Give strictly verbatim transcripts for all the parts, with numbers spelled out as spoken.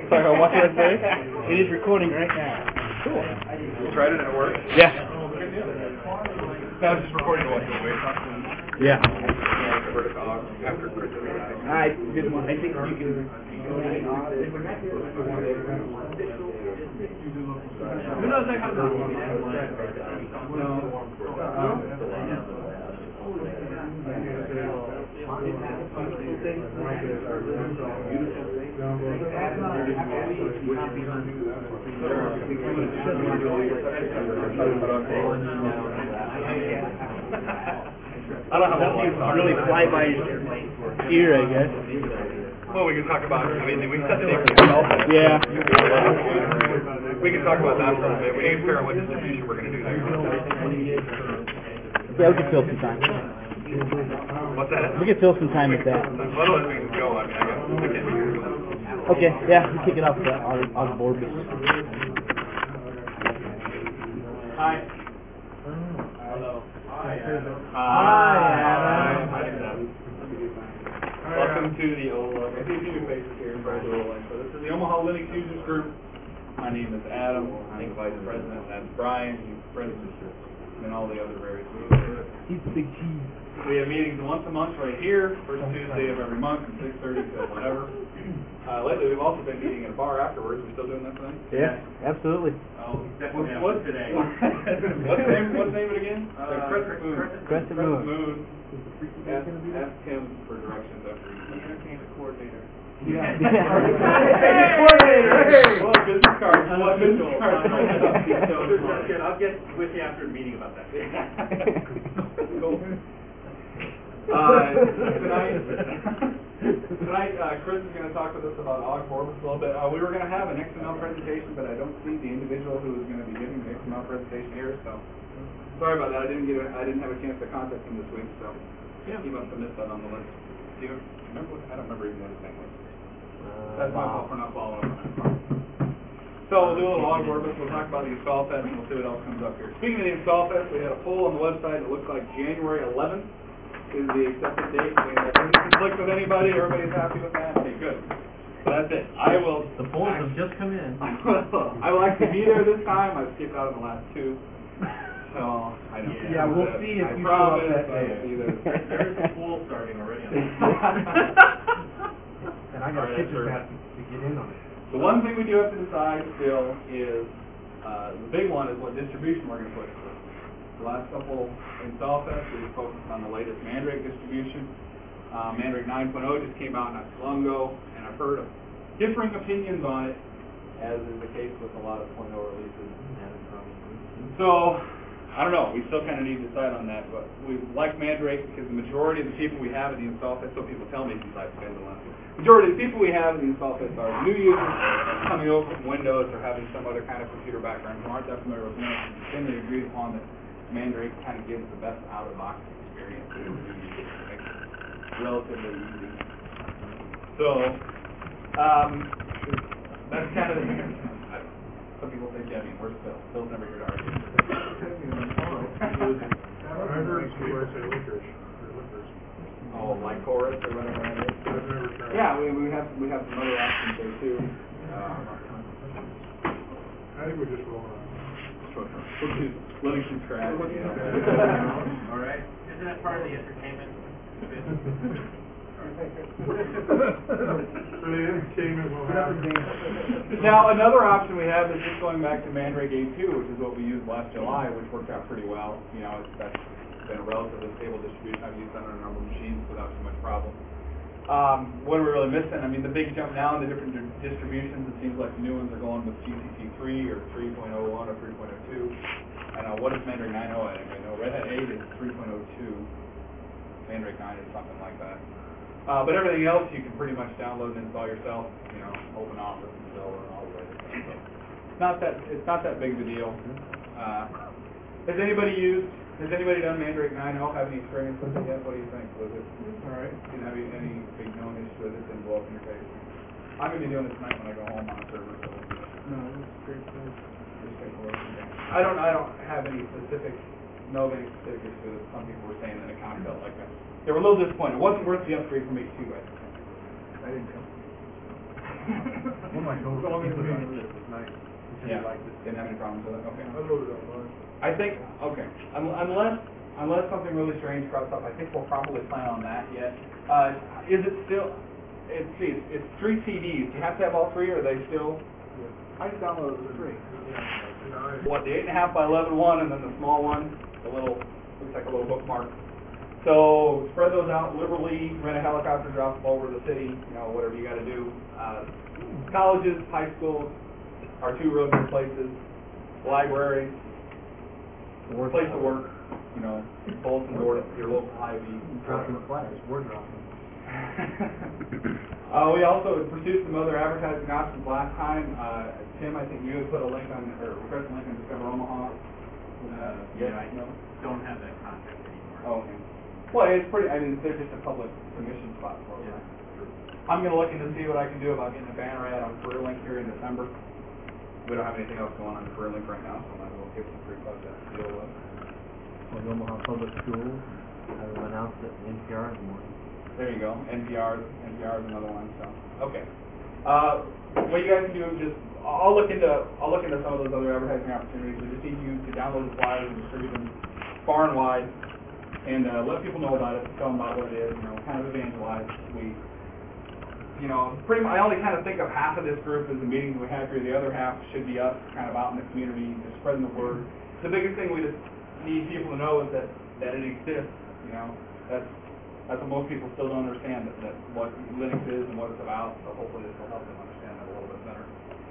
Sorry, what did I say? It is recording right now. Cool. You tried it and it worked? Yeah. That was just recording what you'll wait on. Yeah. After Chris. I didn't want, I think you can. Who knows that comes out? I don't know how that really fly by ear, I guess. Well, we can talk about, I mean, we can set the date for yourself. Yeah. We can talk about that for a bit. We need to figure out what distribution we're going to do there. Yeah, we can fill some time. What's that? We can fill some time with that. Otherwise we can go. I mean, I got I can't be here. Okay, yeah, we kick it off with our, our board. Hi. Hello. Hi, Adam. Hi, Adam. Hi, Adam. Welcome to the O L A. I see a few new faces here in front of the O L A. So this is the Omaha Linux Users Group. My name is Adam. I'm the Vice President. That's Brian. He's President. And all the other various meetings. He's the big cheese. We have meetings once a month right here, first Tuesday of every month from six thirty to whatever. Uh, lately, we've also been meeting at a bar afterwards. We still doing that thing? Yeah, absolutely. Oh, what's, what's today? what's the name? What's the name of it again? Uh, Crescent Moon. Crescent Moon. Moon. Ask, ask him for directions after he entertainment coordinator. Yeah. Coordinator. Hey. Well, business cards. Well, business cards. I'll get with you after the meeting about that. Cool. Uh, tonight, tonight uh, Chris is going to talk with us about Ogg Vorbis a little bit. Uh, we were going to have an X M L presentation, but I don't see the individual who is going to be giving the X M L presentation here, so sorry about that. I didn't get a, I didn't have a chance to contact him this week, so yeah. He must have missed that on the list. Do you remember? What, I don't remember even what his name was. That's my fault for not following up on that. So we'll do a little Ogg Vorbis. We'll talk about the Install Fest, and we'll see what else comes up here. Speaking of the Install Fest, we had a poll on the website. It looks like January eleventh is the accepted date. We have any conflict with anybody. Everybody's happy with that. Okay, good. So that's it. I will. The polls have just come in. I will, I will actually be there this time. I've skipped out on the last two. So I don't. Yeah, yeah we'll see if I you show up promise that I day. will be there. There's a poll starting already. On and I got a picture pass to get in on it. The one thing we do have to decide still is uh, the big one is what distribution we're going to push for. The last couple Install Fest, we focused on the latest Mandrake distribution. Uh, Mandrake nine point oh just came out not too long ago, and I've heard of differing opinions on it, as is the case with a lot of point oh releases. So, I don't know, we still kind of need to decide on that, but we like Mandrake because the majority of the people we have at the Install Fest, so people tell me since I've been the last one, majority of the people we have at the Install Fest are new users coming over from Windows or having some other kind of computer background who aren't that familiar with Linux, and generally agreed upon that Mandrake kind of gives the best out-of-box experience. It makes it relatively easy. So, um, that's kind of the some people say, yeah, I mean, where's Phil? Phil's never here to argue. Oh, like Chorus or whatever that is? Yeah, we, we have we have some other options there too. Um, I think we just roll on. Living from scratch. All right. Isn't that part of the entertainment? For the entertainment, we'll have. Now, another option we have is just going back to Mandrake eight point two, which is what we used last July, which worked out pretty well. You know, it's, that's been a relatively stable distribution. I've used that on a number of machines without too much problem. Um, what are we really missing? I mean, the big jump now in the different di- distributions, it seems like the new ones are going with G C C three or three point oh one or three point oh two. I know, what is Mandrake nine point oh? I don't know. Red Hat eight is three point oh two. Mandrake nine is something like that. Uh, but everything else you can pretty much download and install yourself. You know, open office and so and all the way. So it's not that it's not that big of a deal. Uh, has anybody used? Has anybody done Mandrake nine point oh? Have any experience with it yet? What do you think? Was it all right? Didn't have any big known issues with it? Didn't blow up in your face? I'm gonna be doing it tonight when I go home on a server. So no, it's great. Just take a look. I don't. I don't have any specific. No, any specific issues with it. Some people were saying that it kind of felt like that. They were a little disappointed. It wasn't worth the upgrade from eight point two, I think. I didn't come. One of my coworkers all in the meeting. It's nice. Yeah, didn't have any problems with it, okay. I loaded up mine. I think, okay, un- unless, unless something really strange crops up, I think we'll probably plan on that yet. Uh, is it still, it's, see, it's, it's three C Ds, do you have to have all three, or are they still? I just downloaded the three. What, the eight and a half by eleven one, and then the small one, the little, looks like a little bookmark. So spread those out liberally, rent a helicopter, drop them over the city, you know, whatever you gotta do. Uh, colleges, high schools, our two real good places, library, place to work, you know, bulletin board at your local Hy-Vee. Dropping flyers, word dropping. uh, we also pursued some other advertising options last time. Uh, Tim, I think you had put a link on, or request a link on Discover Omaha. Uh, Yes, yeah, I no? don't have that contact anymore. Oh, okay. Well, it's pretty, I mean, they're just a public submission spot for it. Yeah. I'm gonna look into see what I can do about getting a banner ad on CareerLink here in December. We don't have anything else going on CareerLink right now, so I might as well give some free bucks to deal with. Well, Omaha Public Schools, I will announce it in N P R in the morning. There you go. N P R, N P R is another one. So okay. Uh, what you guys can do, just I'll look into I'll look into some of those other advertising opportunities. We just need you to download the flyers and distribute them far and wide, and uh, let people know about it. Tell them about what it is. You know, kind of evangelize. We, you know, pretty much. I only kind of think of half of this group as the meetings we have here. The other half should be us, kind of out in the community, just spreading the word. The biggest thing we just need people to know is that that it exists. You know, that's. That's what most people still don't understand, that, that what Linux is and what it's about, so hopefully this will help them understand that a little bit better.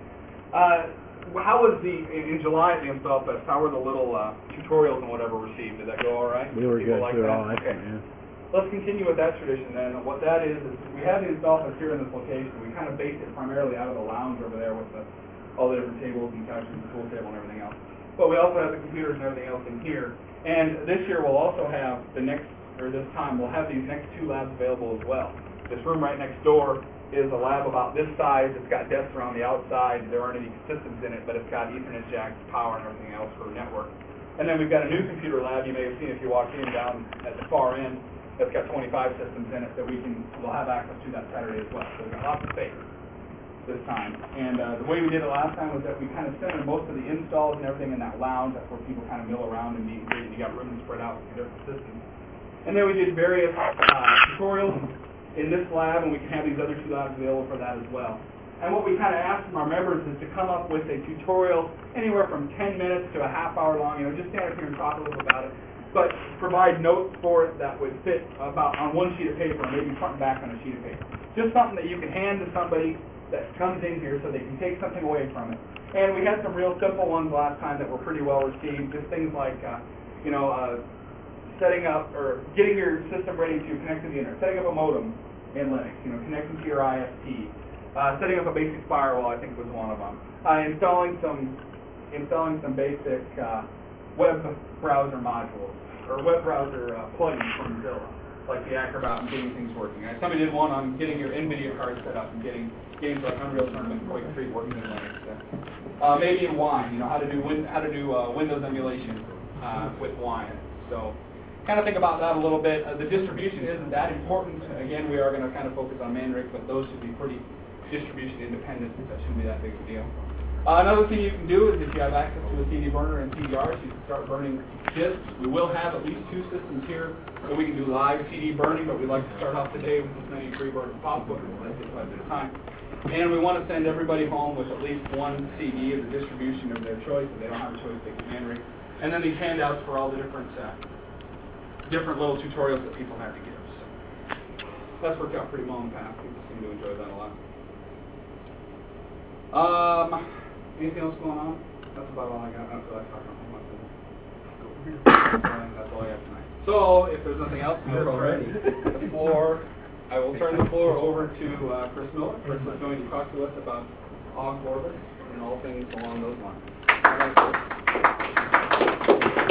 Uh, how was the, in, in July at the Install Fest, how were the little uh, tutorials and whatever received? Did that go all right? We were People good, like we were that? all Okay. excellent, yeah. Let's continue with that tradition then. What that is, is we have the Install Fest here in this location. We kind of based it primarily out of the lounge over there with the, all the different tables and couches and pool table and everything else. But we also have the computers and everything else in here. And this year we'll also have the next or this time, we'll have these next two labs available as well. This room right next door is a lab about this size. It's got desks around the outside. There aren't any systems in it, but it's got Ethernet jacks, power, and everything else for network. And then we've got a new computer lab you may have seen if you walked in down at the far end that's got twenty-five systems in it that we can, we'll have access to that Saturday as well. So we've got lots of space this time. And uh, the way we did it last time was that we kind of centered most of the installs and everything in that lounge. That's where people kind of mill around and meet and greet, and you got rooms spread out with different systems. And then we did various uh, tutorials in this lab, and we can have these other two labs available for that as well. And what we kind of asked from our members is to come up with a tutorial anywhere from ten minutes to a half hour long, you know, just stand up here and talk a little about it, but provide notes for it that would fit about on one sheet of paper, or maybe front and back on a sheet of paper. Just something that you can hand to somebody that comes in here so they can take something away from it. And we had some real simple ones last time that were pretty well received, just things like, uh, you know, uh, setting up or getting your system ready to connect to the internet, setting up a modem in Linux, you know, connecting to your I S P, uh, setting up a basic firewall, I think was one of them, uh, installing some installing some basic uh, web browser modules or web browser uh, plugins from Mozilla, like the Acrobat and getting things working. Uh, somebody did one on getting your NVIDIA card set up and getting games like Unreal Tournament and Quake three working in Linux. Uh, maybe in Wine, you know, how to do win how to do uh, Windows emulation uh, with Wine. So. Kind of think about that a little bit. Uh, the distribution isn't that important. Again, we are going to kind of focus on Mandrake, but those should be pretty distribution independent. That shouldn't be that big of a deal. Uh, another thing you can do is if you have access to a C D burner and C D Rs, you can start burning disks. We will have at least two systems here so we can do live C D burning, but we'd like to start off today with as many free burners as possible because we'll take quite a bit of time. And we want to send everybody home with at least one C D of the distribution of their choice. If they don't have a choice, they can Mandrake. And then these handouts for all the different uh, different little tutorials that people have to give. So that's worked out pretty well in the past. People seem to enjoy that a lot. Um, anything else going on? That's about all I got. I don't feel like talking about my business. That's all I have tonight. So if there's nothing else, we're already. The floor, I will turn the floor over to uh, Chris Miller. Chris is going to talk to us about Ogg Orbis and all things along those lines. Thanks, Chris.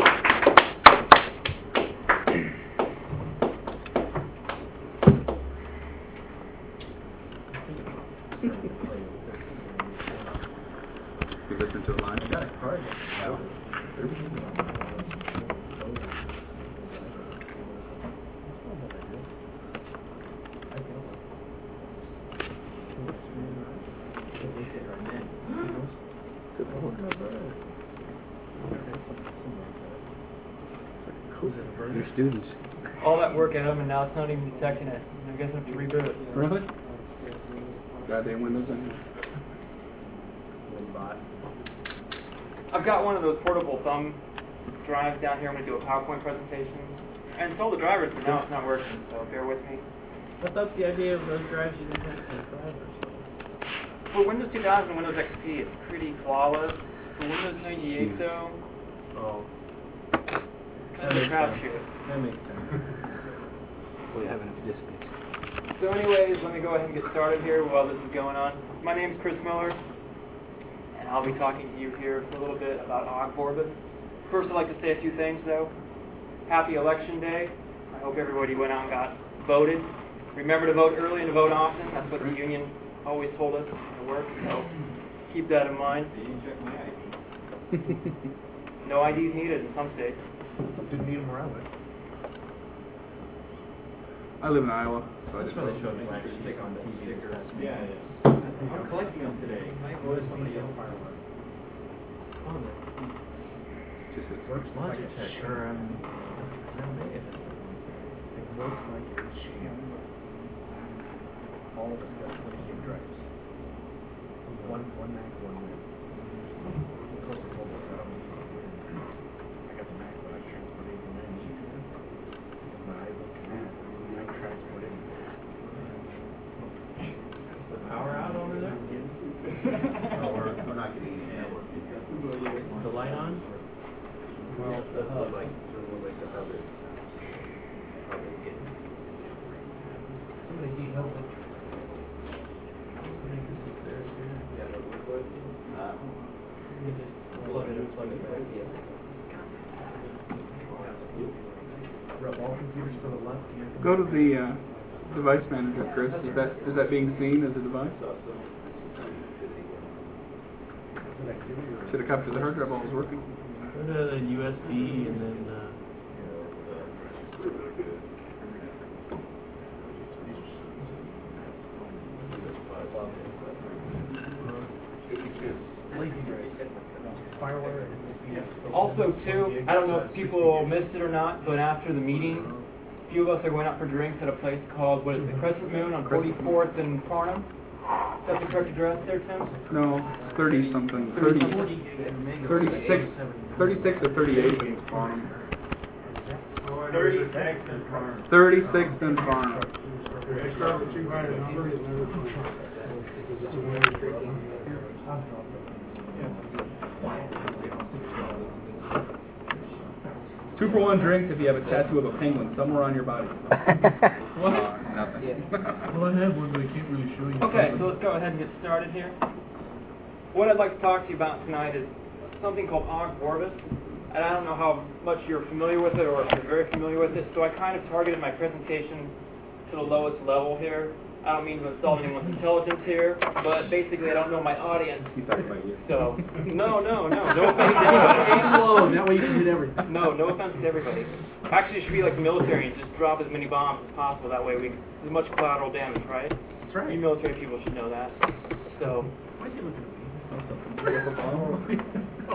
You listen to a line? Yeah, all right. Yeah. They sit right now. Your students. all that work at them, and now it's not even detecting it. I guess I have to reboot it. Really? Goddamn Windows in here. I've got one of those portable thumb drives down here. I'm going to do a PowerPoint presentation. I installed the drivers, but now it's not working, so bear with me. I thought the idea of those drives you didn't have to drivers. For Windows two thousand and Windows X P, it's pretty flawless. For Windows ninety-eight, though, Oh. kind of a crapshoot. That makes sense. We have enough disk space. So anyways, let me go ahead and get started here while this is going on. My name's Chris Miller, and I'll be talking to you here for a little bit about Ogg Vorbis. First, I'd like to say a few things, though. Happy Election Day. I hope everybody went out and got voted. Remember to vote early and to vote often. That's what the union always told us to work, so keep that in mind. No I Ds needed in some states. Didn't need them where I went. I live in Iowa, so I That's just why they showed me actually stick on T V. Yeah, I'm collecting them today. I go to somebody else fireworks. Oh, just hit works like a check. Or, um, I'm making it. It works like a sham. All of us got twenty-eight drives. One, one Mac, one Mac. Of course, it's all about that. I got the Mac, but I transferred it to ninety to them. My iBook and that, I transferred it. Is the power out over there? No, we're, we're not getting any network. Is the light on? Well, the hub, like, like the hub is probably getting. Somebody need help with. Somebody, this is theirs here. Yeah, the wood. Uh, You just plug it and plug it back in. Rub all computers to the left. and Go to the uh, device manager, Chris. Is that is that being seen as a device? Should have kept the hard drive while it was working. Go to the U S B and then. Uh, Also, too, I don't know if people missed it or not, but after the meeting, a few of us are going out for drinks at a place called, what is it, Crescent Moon on forty-fourth and Farnham? Is that the correct address there, Tim? No, it's thirty something. thirty, thirty-six, thirty-six or thirty-eight in Farnham. Thirty-six and farm. thirty-sixth and Farnham. Two for one drinks if you have a tattoo of a penguin somewhere on your body. What? Nothing. well, I have one, but I can't really show you. Okay, so let's go ahead and get started here. What I'd like to talk to you about tonight is something called Ogg Vorbis. And I don't know how much you're familiar with it or if you're very familiar with it, so I kind of targeted my presentation to the lowest level here. I don't mean to insult anyone's intelligence here, but basically I don't know my audience. He's talking about you. So, no, no, no, no offense to anybody. Low, that way you can hit everything. No, no offense to everybody. Actually, it should be like the military and just drop as many bombs as possible. That way we as much collateral damage, right? That's right. You military people should know that. So, Why is he looking at me?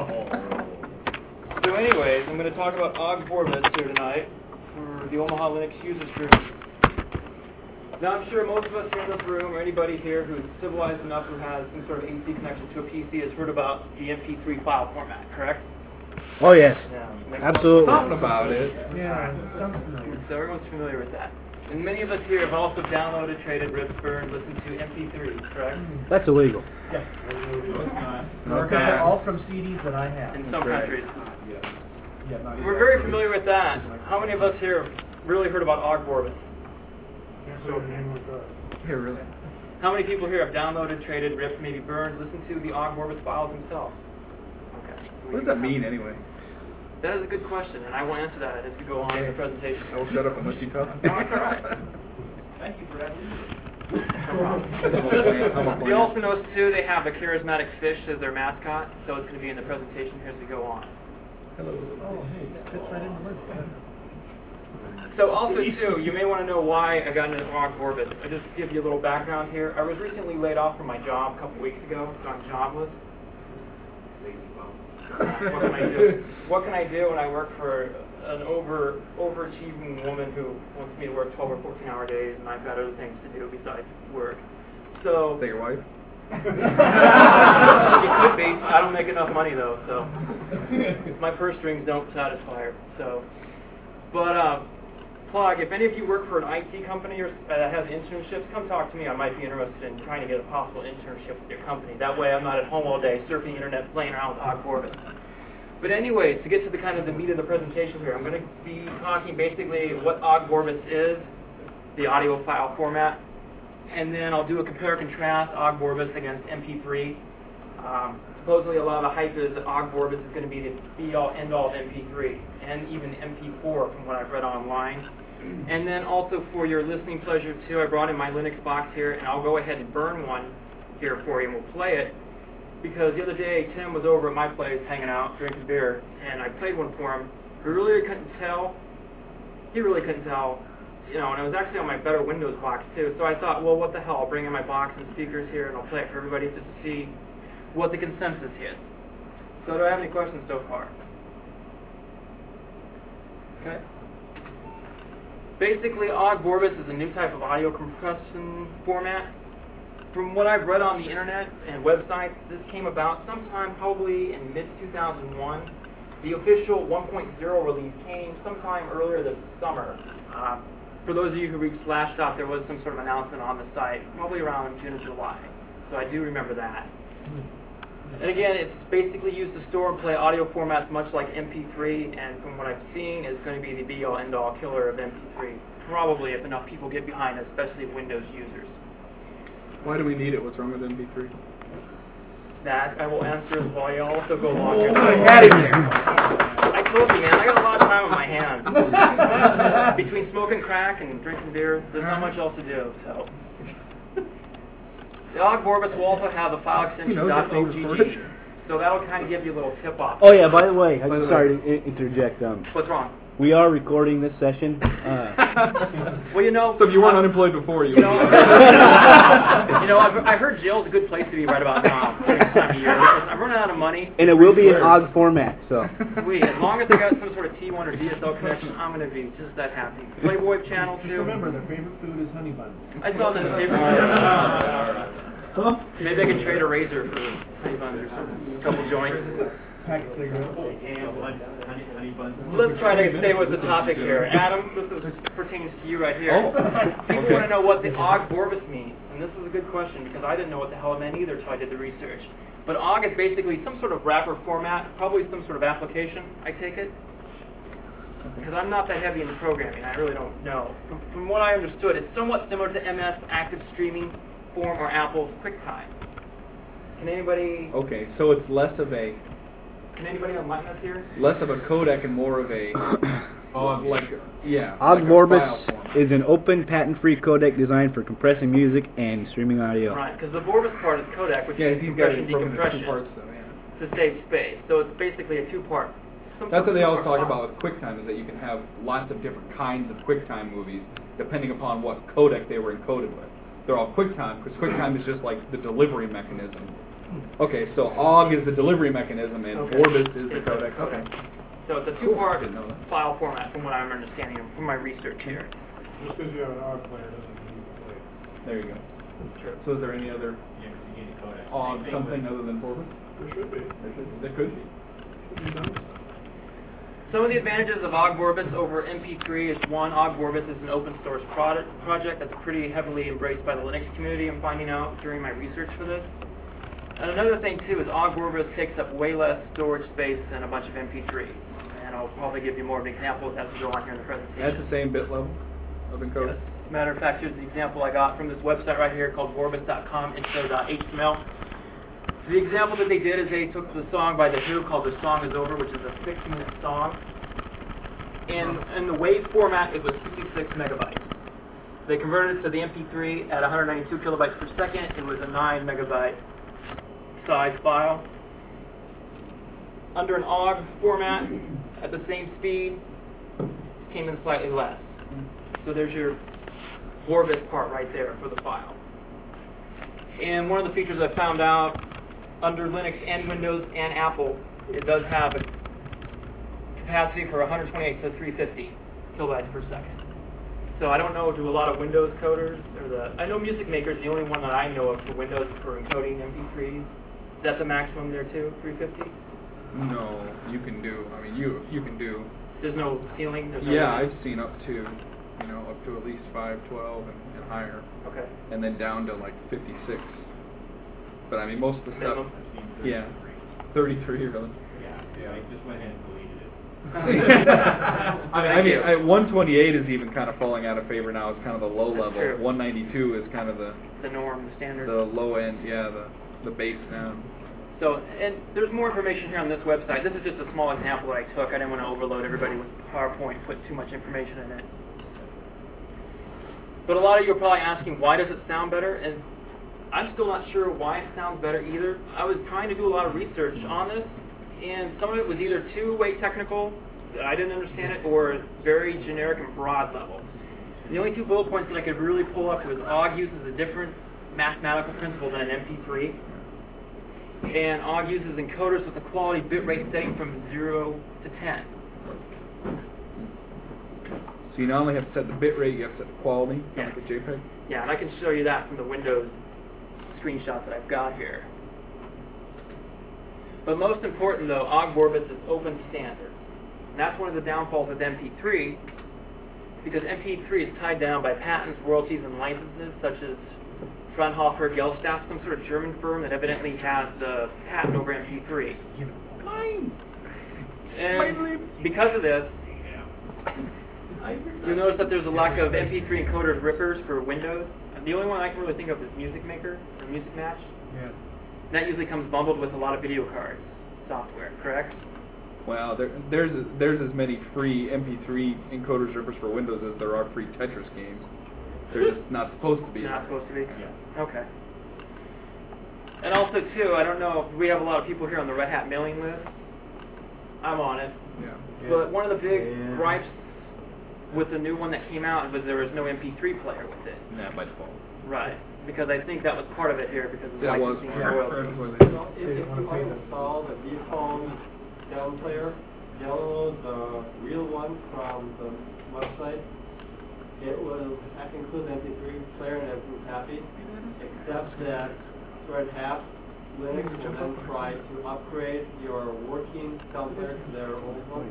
so anyways, I'm going to talk about Ogg Vorbis here tonight for the Omaha Linux Users Group. Now, I'm sure most of us here in this room, or anybody here who's civilized enough who has some sort of A C connection to a P C has heard about the M P three file format, correct? Oh yes, Yeah. makes absolutely. Something about it. Yeah, sounds familiar. So everyone's familiar with that. And many of us here have also downloaded, traded, ripped, burned, listened to M P threes, correct? That's illegal. Yeah. Okay. All from C Ds that I have. In some right. countries. Yeah, not We're very familiar with that. How many of us here have really heard about Ogg Vorbis? Here, really. How many people here have downloaded, traded, ripped, maybe burned, listened to the Ogg Vorbis files themselves? Okay. What does that mean anyway? That is a good question, and I will answer that as we go on in the presentation. I will shut up and let you talk. No, it's all right. Thank you for that. No You also notice, too, they have a charismatic fish as their mascot, so it's going to be in the presentation here as we go on. Hello. Oh, hey, it fits right in the list. So also, too, you may want to know why I got into Ogg Vorbis. I'll just give you a little background here. I was recently laid off from my job a couple weeks ago, so I'm jobless. What can I do? What can I do when I work for an over overachieving woman who wants me to work twelve or fourteen hour days, and I've got other things to do besides work. So Is that your wife? it could be. I don't make enough money though, so my purse strings don't satisfy her. So, but uh, plug. If any of you work for an I T company or uh, that has internships, come talk to me. I might be interested in trying to get a possible internship with your company. That way, I'm not at home all day surfing the internet, playing around with Ogg Vorbis. But anyways, to get to the kind of the meat of the presentation here, I'm going to be talking basically what Ogg Vorbis is, the audio file format, and then I'll do a compare and contrast Ogg Vorbis against M P three. Um, supposedly a lot of the hype is that Ogg Vorbis is going to be the be-all, end-all of M P three, and even M P four from what I've read online. And then also for your listening pleasure too, I brought in my Linux box here, and I'll go ahead and burn one here for you, and we'll play it. Because the other day, Tim was over at my place hanging out, drinking beer, and I played one for him. He really couldn't tell. He really couldn't tell. You know, and it was actually on my Better Windows box too. So I thought, well, what the hell? I'll bring in my box and speakers here, and I'll play it for everybody just to see what the consensus is. So do I have any questions so far? Okay. Basically, Ogg Vorbis is a new type of audio compression format. From what I've read on the internet and websites, this came about sometime probably in mid two thousand one. The official one point oh release came sometime earlier this summer. Uh, for those of you who read Slashdot, there was some sort of announcement on the site, probably around June or July. So I do remember that. And again, it's basically used to store and play audio formats much like M P three, and from what I've seen, is going to be the be-all, end-all killer of M P three. Probably if enough people get behind it, especially Windows users. Why do we need it? What's wrong with M P three? That I will answer while you also go along. Oh, I told you, man, I got a lot of time on my hands. Between smoking crack and drinking beer, there's not much else to do. So, the Ogg Vorbis will also have the file extension You know, .ogg, so that'll kind of give you a little tip off. Oh yeah, by the way, I'm By the sorry way. to i- interject. Um, What's wrong? we are recording this session. Uh, Well, you know. So if you weren't uh, unemployed before, you You know, would. you know I've, I heard jail's a good place to be right about now, during this time of year. Because I'm running out of money. and it will be in Ogg format, so. Sweet. As long as I got some sort of T one or D S L connection, I'm going to be just that happy. Playboy channel, Just too. remember, their favorite food is honey buns. I saw that in the paper. Huh? Maybe I can trade a razor for honey buns or something. A couple joints. Pack of cigarettes. Honey, honey buns. Let's try to stay with the topic here. Adam, this is, pertains to you right here. Oh. People Okay. want to know what the Ogg Vorbis means. And this is a good question because I didn't know what the hell it meant either until I did the research. But Ogg is basically some sort of wrapper format, probably some sort of application, I take it. Because I'm not that heavy in programming, I really don't know. From, from what I understood, it's somewhat similar to M S Active Streaming Form or Apple's QuickTime. Can anybody Okay, so it's less of a can anybody enlighten us here? less of a codec and more of a of like yeah. Ogg like a Vorbis file format. is an open, patent-free codec designed for compressing music and streaming audio. Right, because the Vorbis part is codec, which Yeah, is he's got compression it broken into two decompression parts though. Yeah. to save space. So it's basically a two-part. some That's what sort they of always talk two-part about with QuickTime, is that you can have lots of different kinds of QuickTime movies depending upon what codec they were encoded with. They're all QuickTime because QuickTime is just like the delivery mechanism. Okay, so Ogg is the delivery mechanism and Okay. Vorbis is the It's a- codec. okay. So it's a Cool. two-part Didn't know that. file format from what I'm understanding from my research here. Just because you have an Ogg player doesn't mean you can play it. There you go. Sure. So is there any other Yeah, because you need a codec. Ogg Same thing something with- other than Vorbis? There should be. There should, there could be. Should be some stuff. Some of the advantages of Ogg Vorbis over M P three is one, Ogg Vorbis is an open source product, project that's pretty heavily embraced by the Linux community, I'm finding out during my research for this. And another thing too is Ogg Vorbis takes up way less storage space than a bunch of M P threes. And I'll probably give you more of examples as we go on here in the presentation. At the same bit level of encoding? Yes. As a matter of fact, here's the example I got from this website right here called vorbis dot com intro dot H T M L. The example that they did is they took the song by The Who called The Song Is Over, which is a six-minute song. In, in the WAV format, it was fifty-six megabytes. They converted it to the M P three at one hundred ninety-two kilobytes per second. It was a nine megabyte size file. Under an Ogg format, at the same speed, it came in slightly less. So there's your Vorbis part right there for the file. And one of the features I found out, under Linux and Windows and Apple, it does have a capacity for one hundred twenty-eight to three fifty kilobytes per second. So I don't know, do a lot of Windows coders, or the, I know Music Maker is the only one that I know of for Windows for encoding M P threes. Is that the maximum there too, three fifty? No, you can do, I mean, you you can do. There's no ceiling? There's no Yeah, limit? I've seen up to, you know, up to at least five twelve and, and higher. Okay. And then down to like fifty-six. But I mean, most of the stuff. Minimum? Yeah. thirty-three really. Yeah, yeah, I just went ahead and deleted it. I mean, I Thank mean you. I, one twenty-eight is even kind of falling out of favor now. It's kind of the low That's level. true. one ninety-two is kind of the The norm, the standard. the low end. Yeah, the the base now. So, and there's more information here on this website. This is just a small example that I took. I didn't want to overload everybody with PowerPoint, put too much information in it. But a lot of you are probably asking, why does it sound better? And I'm still not sure why it sounds better either. I was trying to do a lot of research on this, and some of it was either too way technical, that I didn't understand it, or very generic and broad level. The only two bullet points that I could really pull up was O G uses a different mathematical principle than an M P three. And O G uses encoders with a quality bitrate setting from zero to ten. So you not only have to set the bit rate, you have to set the quality, kind of Yeah. like a JPEG. Yeah, and I can show you that from the Windows screenshots that I've got here. But most important though, O G Vorbis is open standard. And that's one of the downfalls of M P three, because M P three is tied down by patents, royalties, and licenses, such as Fraunhofer Gesellschaft, some sort of German firm that evidently has the patent over M P three. Mine. And because of this, you'll notice that there's a lack of M P three encoders rippers for Windows. And the only one I can really think of is Music Maker or Music Match. Yeah. That usually comes bundled with a lot of video cards software, correct? Well, there, there's there's as many free M P three encoders rippers for Windows as there are free Tetris games. They're just not supposed to be. Not supposed to be? Yeah. Okay. And also, too, I don't know, we have a lot of people here on the Red Hat mailing list. I'm on it. Yeah. But one of the big Yeah. gripes with the new one that came out was there was no M P three player with it. Yeah, by default. Right. Because I think that was part of it here because of That was licensing part and of royalties. it. Well, if, if you want to install the default down player, download the real one from the website. It will include the M P three player and everyone's happy, except that Red Hat Linux will then try to upgrade your working down player to their old one.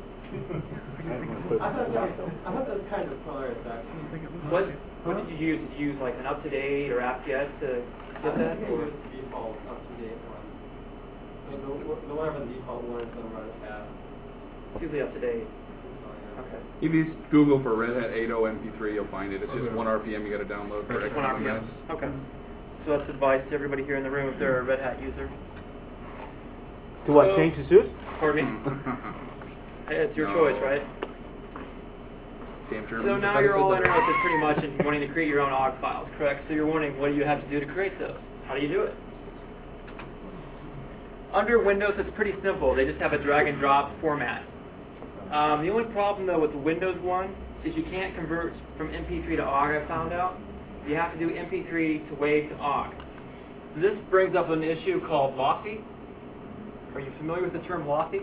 I thought that was, I thought that was kind of hilarious, actually. What, what did you use? Did you use like an up-to-date or apt-get to get that? I think Or? it was the default up-to-date one. So the, the whatever the default one is on Red Hat. It's usually up-to-date. So, yeah. Okay. If you just Google for Red Hat eight point oh M P three, you'll find it. It's just one R P M you got to download for Just one R P M. Okay. So that's advice to everybody here in the room if they're a Red Hat user. To what, So- change the suit? Pardon me? Hey, it's your No. choice, right? Damn Germans. So if now I'd you're have all said that. interested pretty much in wanting to create your own O G files, correct? So you're wondering, what do you have to do to create those? How do you do it? Under Windows, it's pretty simple. They just have a drag and drop format. Um, the only problem, though, with the Windows one is you can't convert from M P three to O G, I found out. You have to do M P three to WAV to O G. This brings up an issue called lossy. Are you familiar with the term lossy?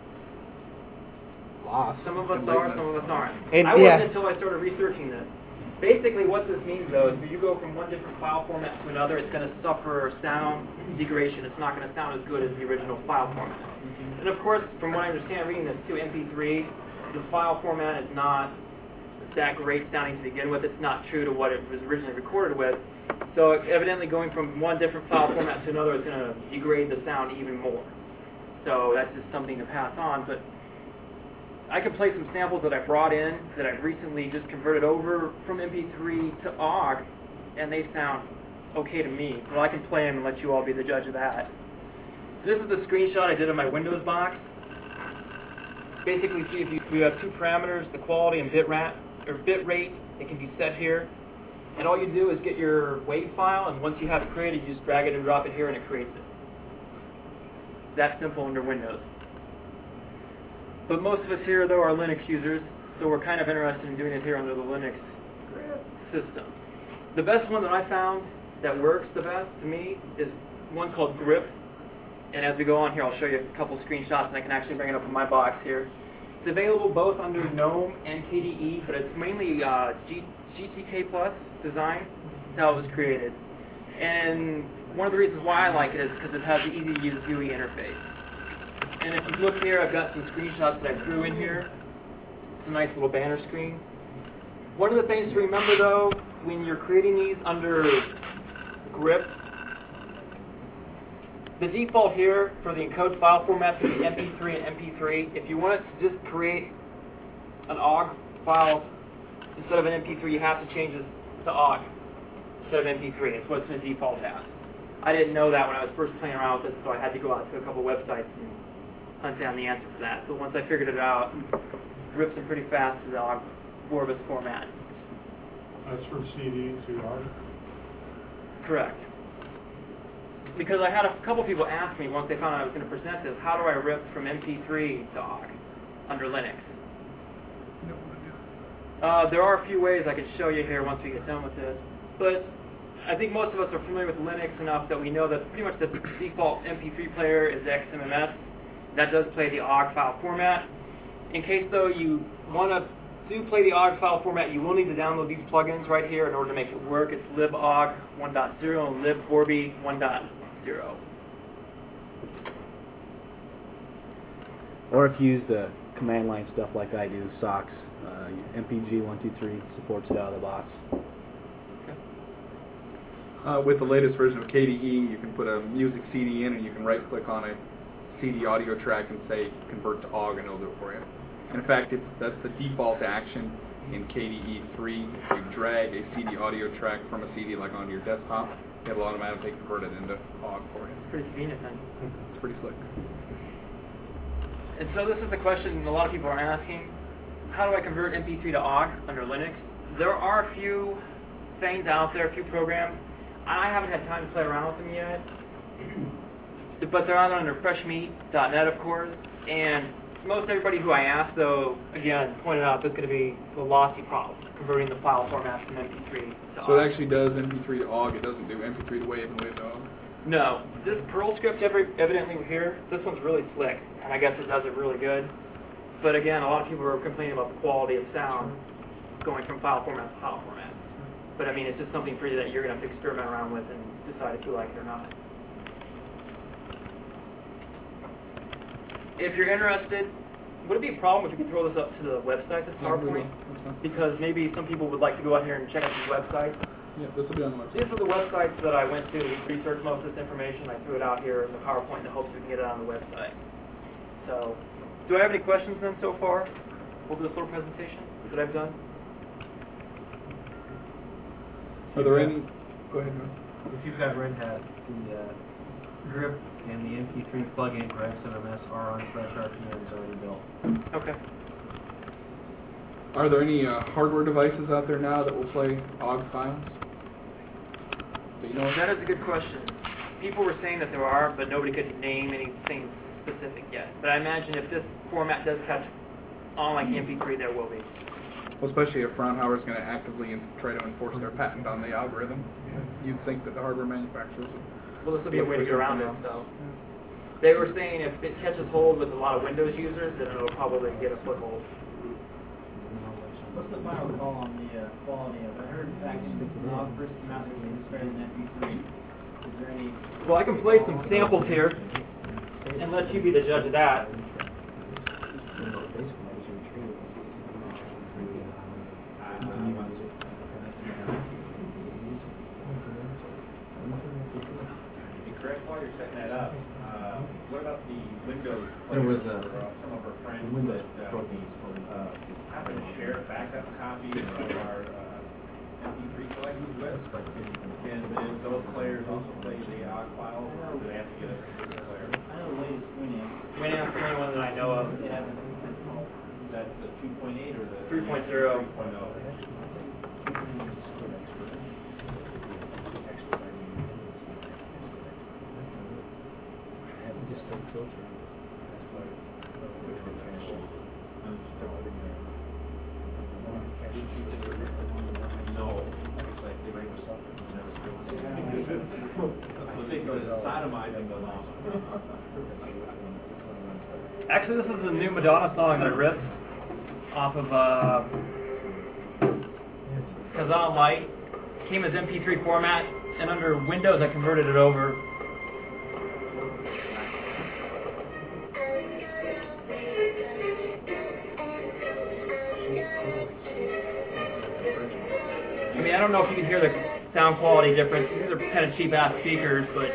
Lost. Some of us are, some of us aren't. And- I wasn't yeah. until I started researching this. Basically, what this means, though, is if you go from one different file format to another, it's going to suffer sound degradation. It's not going to sound as good as the original file format. And of course, from what I understand reading this too, M P three, the file format is not that great sounding to begin with. It's not true to what it was originally recorded with. So evidently going from one different file format to another is going to degrade the sound even more. So that's just something to pass on. But I can play some samples that I brought in that I've recently just converted over from M P three to O G, and they sound okay to me. Well, I can play them and let you all be the judge of that. So this is the screenshot I did of my Windows box. Basically, see if you, we have two parameters, the quality and bit rate, or bit rate. It can be set here, and all you do is get your WAV file, and once you have it created, you just drag it and drop it here, and it creates it. That simple under Windows. But most of us here, though, are Linux users, so we're kind of interested in doing it here under the Linux system. The best one that I found that works the best to me is one called Grip. And as we go on here, I'll show you a couple screenshots, and I can actually bring it up in my box here. It's available both under GNOME and K D E, but it's mainly uh, G GTK Plus design. That's how it was created. And one of the reasons why I like it is because it has the easy-to-use G U I interface. And if you look here, I've got some screenshots that I threw in here. It's a nice little banner screen. One of the things to remember, though, when you're creating these under grip, the default here for the encode file format is M P three and M P three. If you want to just create an O G file instead of an M P three, you have to change this to O G instead of M P three. It's what it's going to default as. I didn't know that when I was first playing around with this, so I had to go out to a couple websites and hunt down the answer for that. But once I figured it out, it rips them pretty fast to the O G Vorbis format. That's from C D to O G? Correct. Because I had a couple people ask me once they found out I was going to present this, how do I rip from M P three to O G under Linux? Uh, there are a few ways I can show you here once we get done with this. But I think most of us are familiar with Linux enough that we know that pretty much the default M P three player is X M M S. That does play the O G file format. In case, though, you want to do play the O G file format, you will need to download these plugins right here in order to make it work. It's libog one point zero and libvorby one point zero. Or if you use the command line stuff like I do, SOX, uh, M P G one two three supports it out of the box. Uh, with the latest version of K D E, you can put a music C D in and you can right-click on a C D audio track and say convert to O G and it'll do it for you. And in fact, it's, that's the default action in K D E three. If you drag a C D audio track from a C D like onto your desktop, it'll automatically convert it into O G for you. It's pretty convenient then. It's pretty slick. And so this is the question a lot of people are asking. How do I convert M P three to O G under Linux? There are a few things out there, a few programs. I haven't had time to play around with them yet. But they're out under fresh meat dot net, of course. And most everybody who I asked, though, again, pointed out there's going to be a lossy problem converting the file format from M P three to So O it G. actually does M P three to O G. It doesn't do M P three to WAV and WAV to O G. No. This Perl script ever, evidently here, this one's really slick. And I guess it does it really good. But again, a lot of people are complaining about the quality of sound going from file format to file format. But I mean, it's just something for you that you're going to have to experiment around with and decide if you like it or not. If you're interested, would it be a problem if we could throw this up to the website, this PowerPoint? Because maybe some people would like to go out here and check out these websites. Yeah, this will be on the website. These are the websites that I went to to research most of this information. I threw it out here in the PowerPoint in the hopes we can get it on the website. So, do I have any questions then so far over this little presentation that I've done? Are there any? Go ahead, John. If you've got Red Hat, the uh, grip and the M P three plugin for X M M S are on Fresh R P Ms already built. Okay. Are there any uh, hardware devices out there now that will play O G files? Do you know what That is a good question. People were saying that there are, but nobody could name anything specific yet. But I imagine if this format does catch on like M P three, there will be. Well, especially if Fraunhofer is going to actively in, try to enforce their patent on the algorithm, you'd think that the hardware manufacturers would. Well, this will be a way to get around it, so. They were saying if it catches hold with a lot of Windows users, then it'll probably get a foothold. What's the final call on the uh, quality of it? I heard actually the log first came out, it was better than M P three. Is there any... Well, I can play some samples here and let you be the judge of that. Correct, while you're setting that up, uh, what about the Windows There was players? a- Or, uh, some of our friends Windows that uh, proteins for uh, happen to share a backup copy of our uh, M P three collections with. And then those players also play the O G files, or do they have to get a computer player? I know the latest Winamp. Winamp's the only one that I know of. Yeah, that's the two point eight or the? three point oh. three point oh. No. I think it was sodomizing the law. Actually, this is a new Madonna song that I ripped off of uh, Kazan Lite. Came as M P three format, and under Windows I converted it over. I mean, I don't know if you can hear the sound quality difference. These are kind of cheap ass speakers, but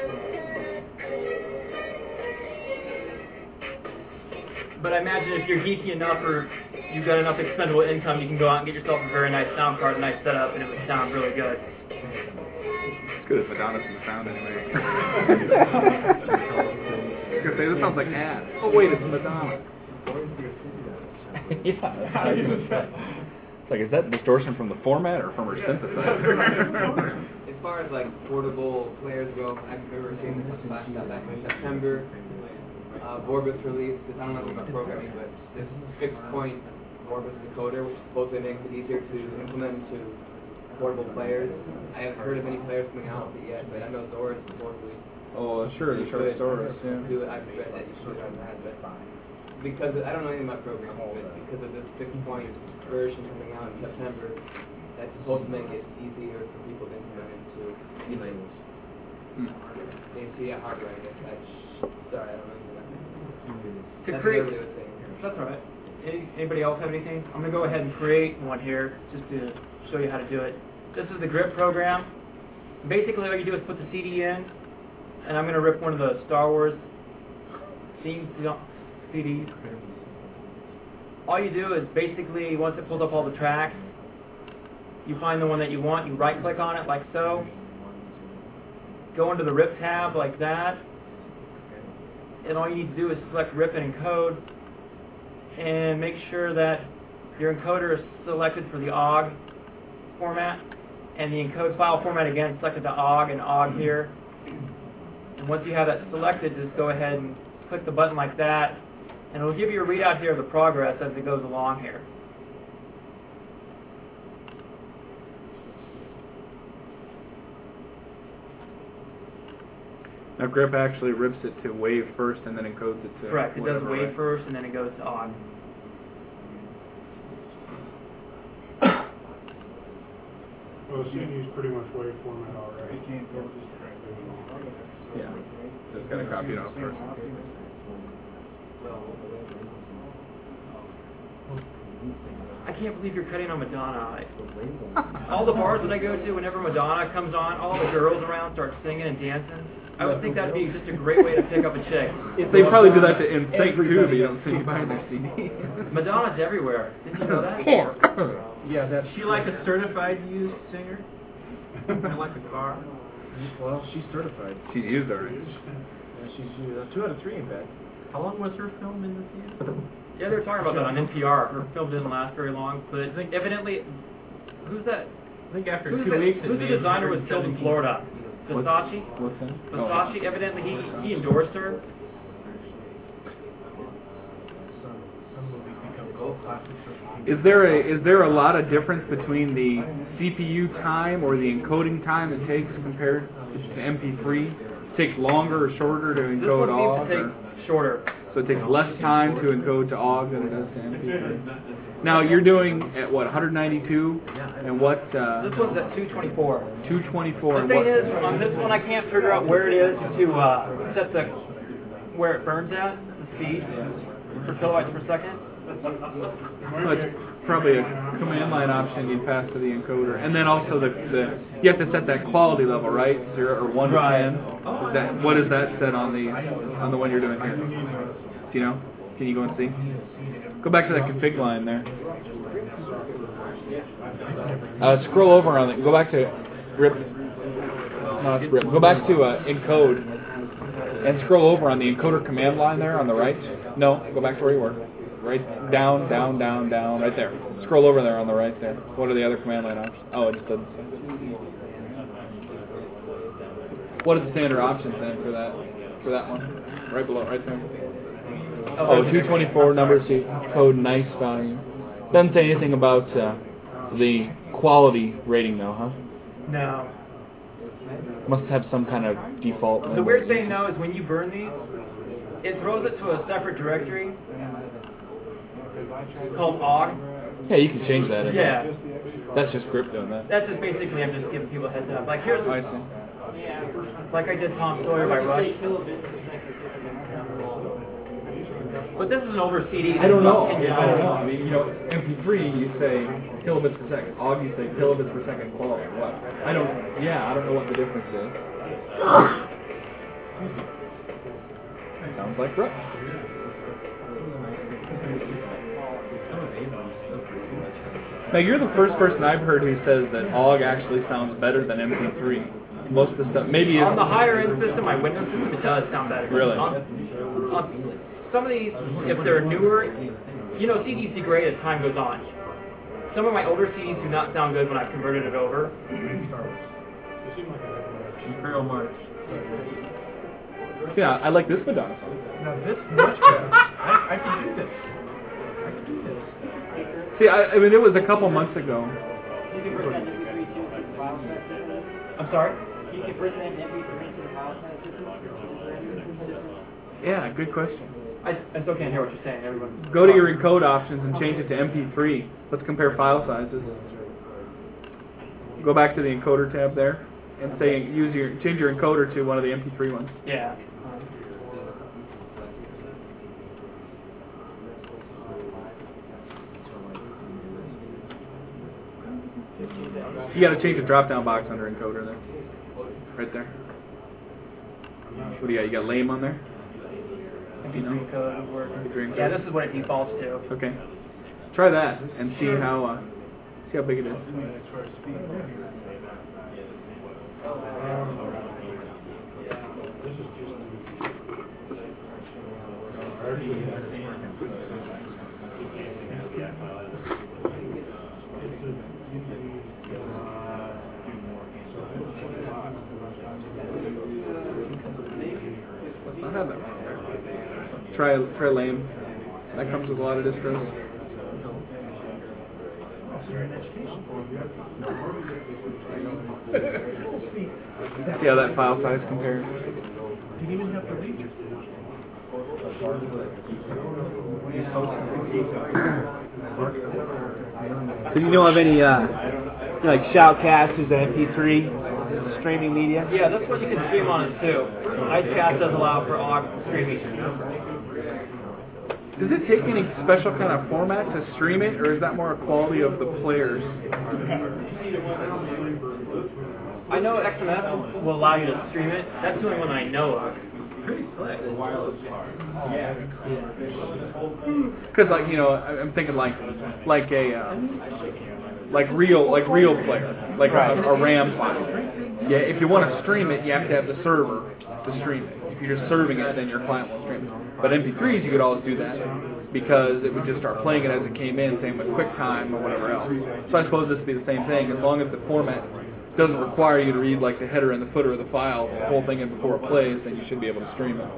but I imagine if you're geeky enough or you've got enough expendable income, you can go out and get yourself a very nice sound card, a nice setup, and it would sound really good. It's good as Madonna's in the sound anyway. I was gonna say this sounds like ass. Oh wait, it's Madonna. Yeah. It's like, is that distortion from the format or from her synthesizer? As far as like portable players go, I remember seeing this on Flashstop back in September. Uh, Vorbis released this, I don't know anything about programming, but this fixed point Vorbis decoder, which supposedly makes it easier to implement to portable players. I haven't heard of any players coming out with it yet, but I know Zora supposedly. Oh, sure, the short stories, yeah. Do it. I've read that you should on that, but because of, I don't know anything about programming, but because of this fixed point version coming out in September, that's supposed to make it easier for people to implement into emulators. Hmm. A C hardware, I guess. That's, sorry, I don't know anything about that. To That's create, what they were saying. that's all right. Any, anybody else have anything? I'm going to go ahead and create one here just to show you how to do it. This is the grip program. Basically, all you do is put the C D in, and I'm going to rip one of the Star Wars theme C Ds. All you do is basically, once it pulls up all the tracks, you find the one that you want, you right click on it like so, go into the rip tab like that, and all you need to do is select rip and encode, and make sure that your encoder is selected for the O G format, and the encode file format again selected to O G and O G here. And once you have that selected, just go ahead and click the button like that, and it'll give you a readout here of the progress as it goes along here. Now grip actually rips it to wave first and then encodes it to Correct. It does whatever, wave right? first, and then it goes to O G. Well, the C D's pretty much wave format already. Yeah. Just gotta copy it off first. I can't believe you're cutting on Madonna. I, all the bars that I go to, whenever Madonna comes on, all the girls around start singing and dancing. I would think that would be just a great way to pick up a chick. They probably do that to in sync too, but you don't see it behind their C D. Madonna's everywhere. Didn't you know that? Yeah, that's She like a certified used singer? Kind of like a car? well, she's certified. She's used already. Yeah, she's uh, two out of three, in fact. How long was her film in the theater? Yeah, they were talking about that on N P R. Her film didn't last very long, but evidently, who's that? I think after Who's two the, weeks, who's the designer who was killed in Florida? Versace? What's that? Versace, evidently he, he endorsed her. Some, some movies become cult classics. Is there a is there a lot of difference between the C P U time or the encoding time it takes compared to M P three? It takes longer or shorter to This encode one O seems G? to or- take shorter. So it takes less time to encode to O G than it does to M P three. Now you're doing at what one ninety-two and what uh, This one's at two twenty-four. two twenty-four. The and thing what, is, on this one, I can't figure out where it is to uh, set the where it burns at, the speed for kilobytes per second. well, it's probably a command line option you pass to the encoder, and then also the, the you have to set that quality level, right? Zero or one Right. to ten. Is that what is that set on the on the one you're doing here? Do you know? Can you go and see? Go back to that config line there. Uh, scroll over on it. Go back to rip. No, it's rip. Go back to uh, encode and scroll over on the encoder command line there on the right. No, go back to where you were. Right down, down, down, down, right there. Scroll over there on the right there. What are the other command line options? Oh, it just doesn't say. What are the standard options then for that for that one? Right below, right there. Oh, two twenty-four numbers to code nice value. Doesn't say anything about uh, the quality rating though, huh? No. Must have some kind of default. The weird thing though is when you burn these, it throws it to a separate directory called O G. Yeah, you can change that. In Yeah. there. That's just Grip doing that. That's just basically I'm just giving people a heads up. Like here's, I see. like I did Tom Sawyer by Rush. But this is an older C D. I don't know. This is I don't know. I mean, you know, M P three you say kilobits per second. O G you say kilobits per second quality. What? I don't. Yeah, I don't know what the difference is. Sounds like Rush. Now you're the first person I've heard who says that O G actually sounds better than M P three. Most of the stuff, maybe On it's the higher end system, my Windows system, it does sound better. Really? On, on some of these, if they're newer, you know, C Ds degrade as time goes on. Some of my older C Ds do not sound good when I've converted it over. Imperial March. Yeah, I like this Madonna song. Now this much better. I, I can do this. I can do this. See, I, I mean, it was a couple months ago. You can bring that M P three to the file system. I'm sorry? You can bring that M P three to the file system. Yeah, good question. I, I still can't hear what you're saying. Everyone. Go to your encode options and change it to M P three. Let's compare file sizes. Go back to the encoder tab there and say use your change your encoder to one of the M P three ones. Yeah. You got to change the drop-down box under encoder there, right there. What do you got? You got lame on there? M P three code is working. M P three Yeah, encode? this is what it defaults to. Okay. Try that and see how uh, see how big it is. I have that one there. Try try lame. That comes with a lot of distros. See how that file size compares. Didn't even have to read your So do you know of any uh, you know, like shoutcasters and M P three streaming media? Yeah, that's what you can stream on it too. Icecast does allow for O G streaming. Does it take any special kind of format to stream it, or is that more a quality of the players? I know X M S will allow you to stream it. That's the only one I know of. Pretty slick. Wireless card. Yeah. Because like you know, I- I'm thinking like like a uh, like real like real player, like a, a RAM file. Yeah, if you want to stream it, you have to have the server to stream it. If you're just serving it, then your client will stream it. But M P threes, you could always do that because it would just start playing it as it came in, same with QuickTime or whatever else. So I suppose this would be the same thing, as long as the format doesn't require you to read like the header and the footer of the file, the whole thing in before it plays, then you should be able to stream it.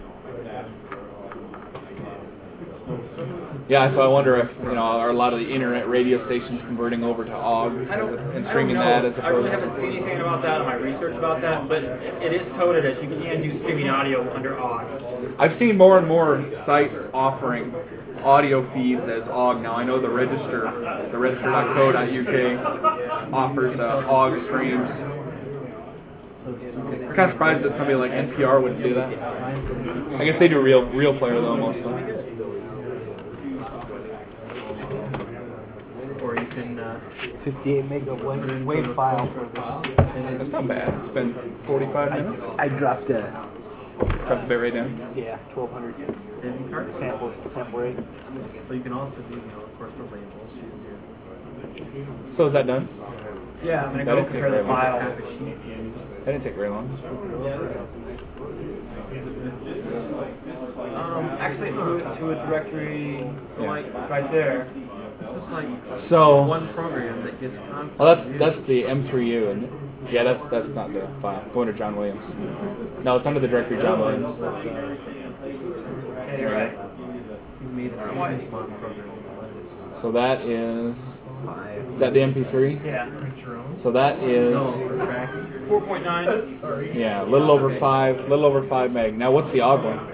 Yeah, so I wonder if you know are a lot of the internet radio stations converting over to O G I don't, and I streaming don't that know. as I really opposed. haven't seen anything about that in my research about that, but it is coded as you can do streaming audio under O G. I've seen more and more sites offering audio feeds as O G now. I know the Register, the register dot co dot U K offers uh, O G streams. I'm kind of surprised that somebody like N P R wouldn't do that. I guess they do real real player though mostly. Or you can uh, fifty-eight meg of wave, wave file. That's not bad. It's been forty-five minutes. I dropped a Drop the bit rate down. yeah twelve hundred M P cards. sample sample rate. So you can also do, you know, of course, the labels. Use your So is that done? Yeah, I'm going to That go didn't take compare very the long. file. half a sheet. That didn't take very long. Um, actually, to, to a directory like right there. It's just like So one program that gets constantly well, that's used. that's the M three U, and yeah, that's that's not the file. Go under John Williams. No, it's under the directory John Williams. Okay, you're right. You made a business model program. So that is is that the M P three? Yeah. So that is No, for tracking. four point nine. Yeah, a little over five, little over five meg. Now, what's the Og one?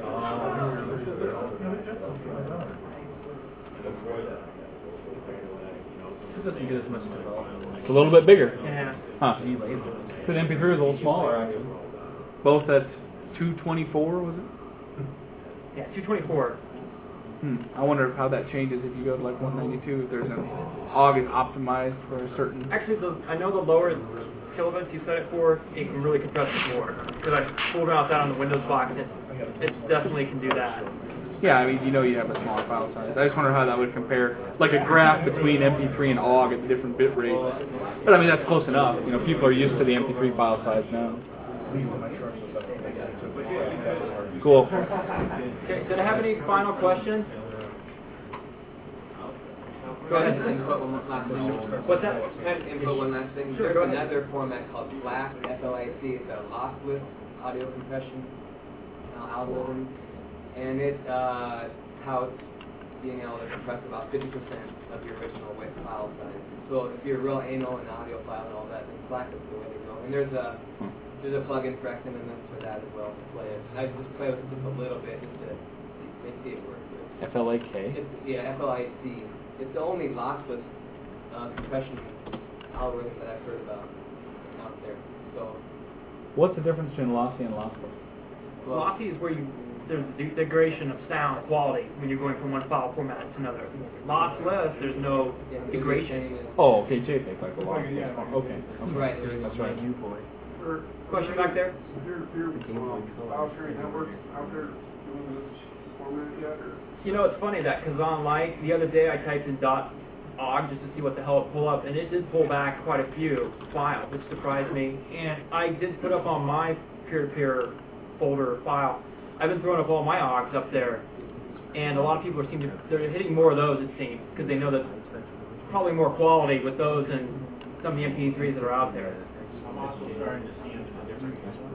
This doesn't get as much development. It's a little bit bigger. Yeah. Huh. So the M P three was a little smaller, actually. Both at two twenty-four, was it? Yeah, two twenty-four. Hmm. I wonder how that changes if you go to like one ninety-two. If there's an Og is optimized for a certain. Actually, the, I know the lower kilobits you set it for, it can really compress it more. Because I pulled out that on the Windows box, it, it definitely can do that. Yeah, I mean, you know you have a smaller file size. I just wonder how that would compare, like a graph between M P three and O G at the different bit rates. But I mean, that's close enough. You know, people are used to the M P three file size now. Cool. Okay, did I have any final questions? Go Can I ahead. just input one last thing? What's that? Can I just input one last thing? Sure, There's go ahead. another format called FLAC, F L A C. It's a lossless audio compression uh, algorithm. And it uh, touts being able to compress about fifty percent of your original WAV file size. So if you're real anal in audio file and all that, then FLAC is the way to go. And there's a there's a plugin for X M M S for that as well to play it. I just play with it just a little bit just to see, see it work. F L A K? It's, yeah, F L I C. It's the only lossless uh, compression algorithm that I've heard about out there. So, What's the difference between lossy and lossless? well, Lossy is where you there's a de- degradation of sound quality when you're going from one file format to another. Lossless, there's no yeah, what you're degradation. saying is- Oh, okay, JPEG, like a lossless form. Okay. okay. Right. That's right. Question back there? Your, your um, file sharing network out there doing this format yet, or? You know, it's funny that because on Light, the other day I typed in .og just to see what the hell it pulled up, and it did pull back quite a few files, which surprised me. And I did put up on my peer-to-peer folder file, I've been throwing up all my O Gs up there, and a lot of people are seem to they're hitting more of those, it seems, because they know that probably more quality with those than some of the M P threes that are out there. I'm also starting to see into the different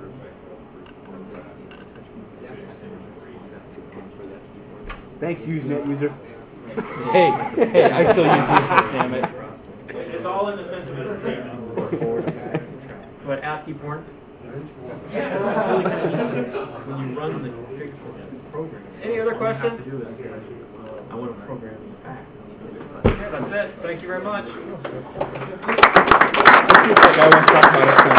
Thanks, Usenet user. Hey, hey, I still use Usenet, damn it. It's all in the sense of entertainment. What, ASCII porn? When you run the program, Any other all you have questions? to do is say, I want to program in the fact. Yeah, that's it. Thank you very much. Let's see if that guy wants to talk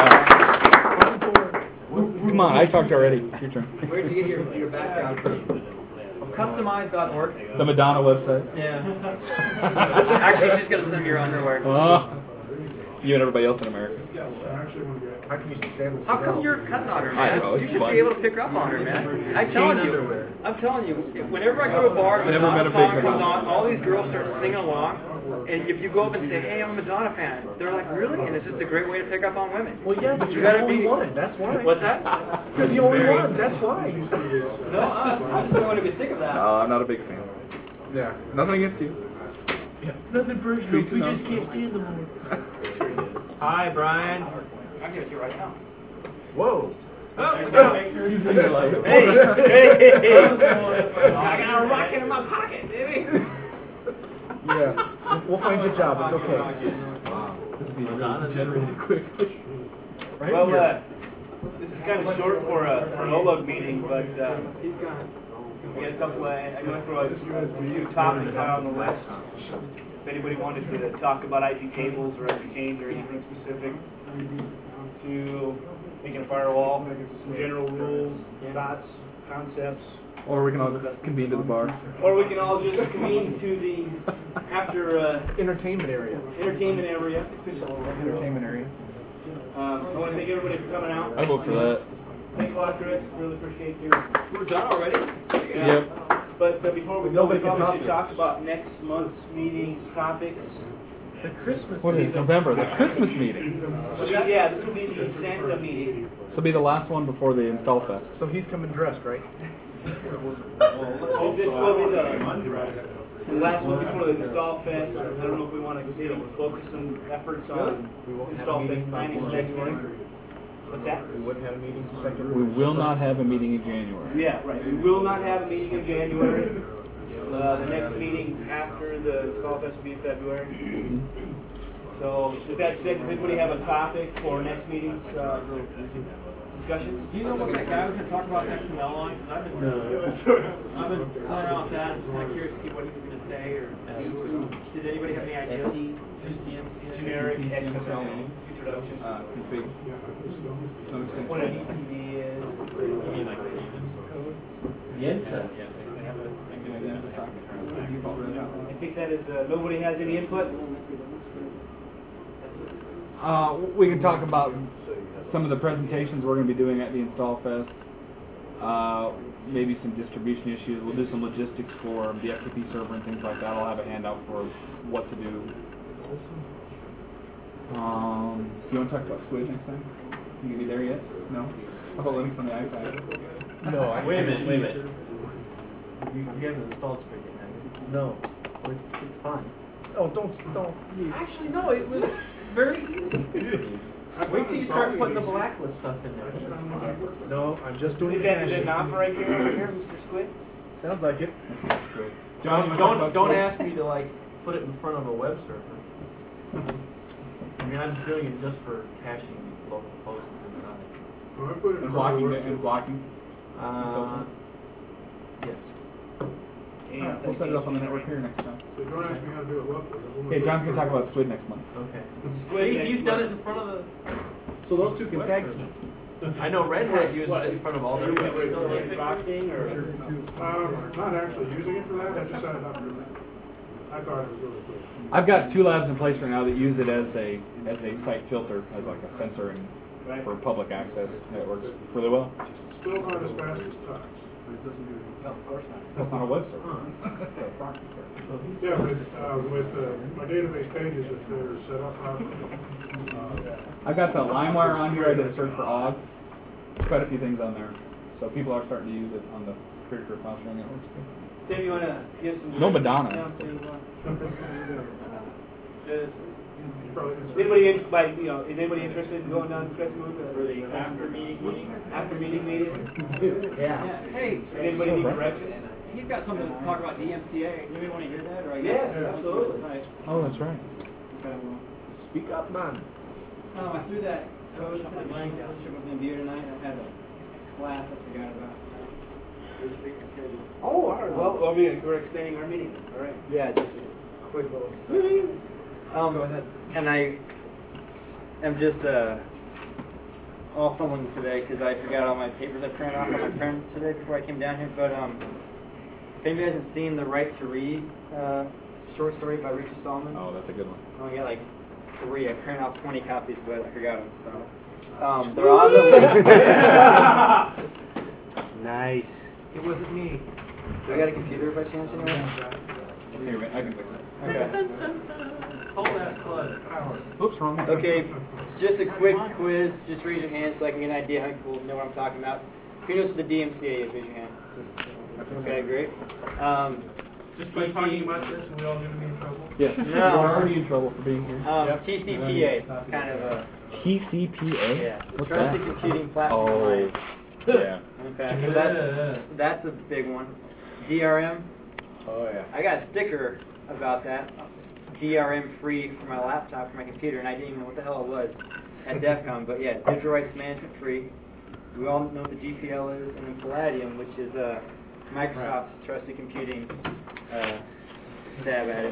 about it. Come on, I talked already. It's your turn. Where did you get your, your background from? Customize dot org. The Madonna website. Yeah. Actually, she's going to send me your underwear. Oh, you and everybody else in America. How can you disable How come you're cutting on her, I man? don't know, it's You should fun. be able to pick her up on her, man. I'm telling you. underwear. I'm telling you. Whenever I go to a bar and a Never met Madonna a song big comes Madonna. on, all these girls start singing along. And if you go up and say, "Hey, I'm a Madonna fan," they're like, "Really?" And it's just a great way to pick up on women. Well, yeah, but You you're gotta the only be- one. That's why. What's that? You're the only one. That's why. No, I, I just don't want to be sick of that. No, I'm not a big fan. Yeah, nothing against you. Nothing personal. Sweet to We know. just can't stand them all. Hi, Brian. I'll give it to you right now. Whoa. Oh, He's no. in your life. Hey, hey, hey. I got a rocket in my pocket, baby. Yeah. We'll find you a job. It's okay. This is being generated quick. Right Well, here. uh, this is kind of short for a, for an O L U G meeting, but uh, He's gone. we had a couple of, I went through a, a few topics out on the list. If anybody wanted to talk about I P tables or I P chains or anything specific to making a firewall, some general rules, thoughts, concepts, Or we can all just convene to the bar. or we can all just convene to the after uh, Entertainment area. entertainment area. Entertainment area. Um, I want to thank everybody for coming out. I vote for that. Thanks a lot, Chris. Really appreciate you. We're done already? Yeah. Yep. But, but before we go, Nobody we can probably talk should to us. talk about next month's meeting's topics. The Christmas. What is November? The Christmas meeting. So the- yeah, this will be the Santa meeting. This will be the last one before the Install Fest. So he's coming dressed, right? This will be the, the last one before the Install Fest. I don't know if we want to you know, focus some efforts on Install Fest planning in January. What's that? We wouldn't have a meeting second. We will not have a meeting in January. Yeah, right. We will not have a meeting in January. Uh, the next meeting after the Install Fest will be in February. So with that said, does anybody have a topic for next meeting's uh, discussions? Do you know what that guy was going to talk about X M L on? 'Cause I've been, I've been playing around with that. I'm just kind of curious to see what he was going to say. Or did anybody have any ideas? Just D M C A? Generic X M L introduction. Uh, config. To some extent. What an E T D is. You mean like the Davis code? Yes. Yeah, they have a, I can identify. I think that is, uh, nobody has any input? Uh, we can talk about some of the presentations we're going to be doing at the Install Fest. Uh, maybe some distribution issues. We'll do some logistics for the F T P server and things like that. I'll have a handout for what to do. Um, so you want to talk about Squid next time? You gonna be there yet? No? How about Linux on the iPad? No, I Wait a minute, wait a minute. You, you haven't installed Squid yet, have you? No, it's, it's fine. Oh, don't, don't. Actually, no, it was very easy. Wait till you start putting the blacklist stuff in there. No, I'm just doing Is that, is that not for right here, over here, Mister Squid? Sounds like it. John, you wanna talk don't about don't Squid? ask me to like put it in front of a web server. I mean, I'm doing it just for caching local posts inside. Well, I put it in And front of blocking, the the- and blocking. Uh, yes. Alright, we'll set it up on the network here next time. So don't ask me how to do it locally. Okay, John's going to talk about Squid next month. Okay. Squid See, next he's done it month. in front of the. So those two can tag team. I know Red Hat uses it in front of all their web servers. Boxing or? Um, not actually using it for that, I just set it up for that. I thought it was really cool. I've got two labs in place right now that use it as a as a site filter, as like a sensor and Right. for public access. And it works really well. Still not as fast as Tux. No, of course not. That's not a web server. It's a proxy server. Yeah, but uh, with uh, my database pages, if they're set up properly. Uh, I've got the LimeWire on here. I did a search for O G. There's quite a few things on there. So people are starting to use it on the peer-to-peer file sharing networks too. Tim, you want to give some? No Madonna. Yeah, so you want- Is probably- anybody, in- like, you know, is anybody interested in going down to Crestwood For the after meeting meeting? after meeting meeting? Yeah. Hey, Does anybody need corrections? he's got something to talk about D M C A. Do we want to hear that? Or I Yes, guess- absolutely. Nice. Oh, that's right. Okay, well. Speak up, man. Um, I threw that code up in line down with the view tonight. I had a class I forgot about. Oh, all right. Well, well, we- we're extending our meeting. All right. Yeah, just a quick little. Um, Go ahead. And I am just uh, all fumbling today because I forgot all my papers I printed off on my friend today before I came down here. But um, if anybody hasn't seen The Right to Read, uh, short story by Richard Stallman. Oh, that's a good one. I got like three. I printed off twenty copies, but I forgot them. So um, they're on the list. Nice. It wasn't me. Do I got a computer by chance anyway? Here, wait, I can fix it. Okay. Hold that flood. Oops, wrong. Okay, just a quick quiz. Just raise your hand so I can get an idea how people know what I'm talking about. Who knows what the D M C A is? Raise your hand. Okay, great. Um, Just by talking about this, are we all going to be in trouble? Yes. No. We're already in trouble for being here. um, T C P A. It's kind of a T C P A? yeah. What's Trusted that? Computing Platform Oh, Alliance. yeah. Okay, so that's that's a big one. D R M. Oh, yeah. I got a sticker about that. D R M free for my laptop, for my computer, and I didn't even know what the hell it was at DEF CON. But yeah, digital rights management free. We all know what the G P L is, and then Palladium, which is uh, Microsoft's trusted computing uh, stab at it.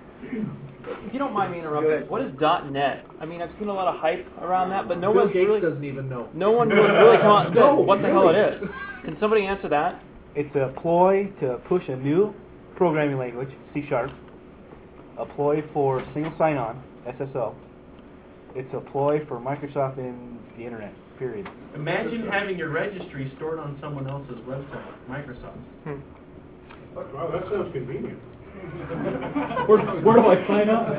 If you don't mind me Go interrupting, ahead. what is .net? I mean, I've seen a lot of hype around that, but no Bill one's Gates really, doesn't even know. no one has really come out and said No, what the hell it really. is. Can somebody answer that? It's a ploy to push a new programming language, C Sharp. A ploy for single sign-on, S S L. It's a ploy for Microsoft and the internet, period. Imagine having your registry stored on someone else's website, Microsoft. Wow, that sounds convenient. Where, where do I sign up?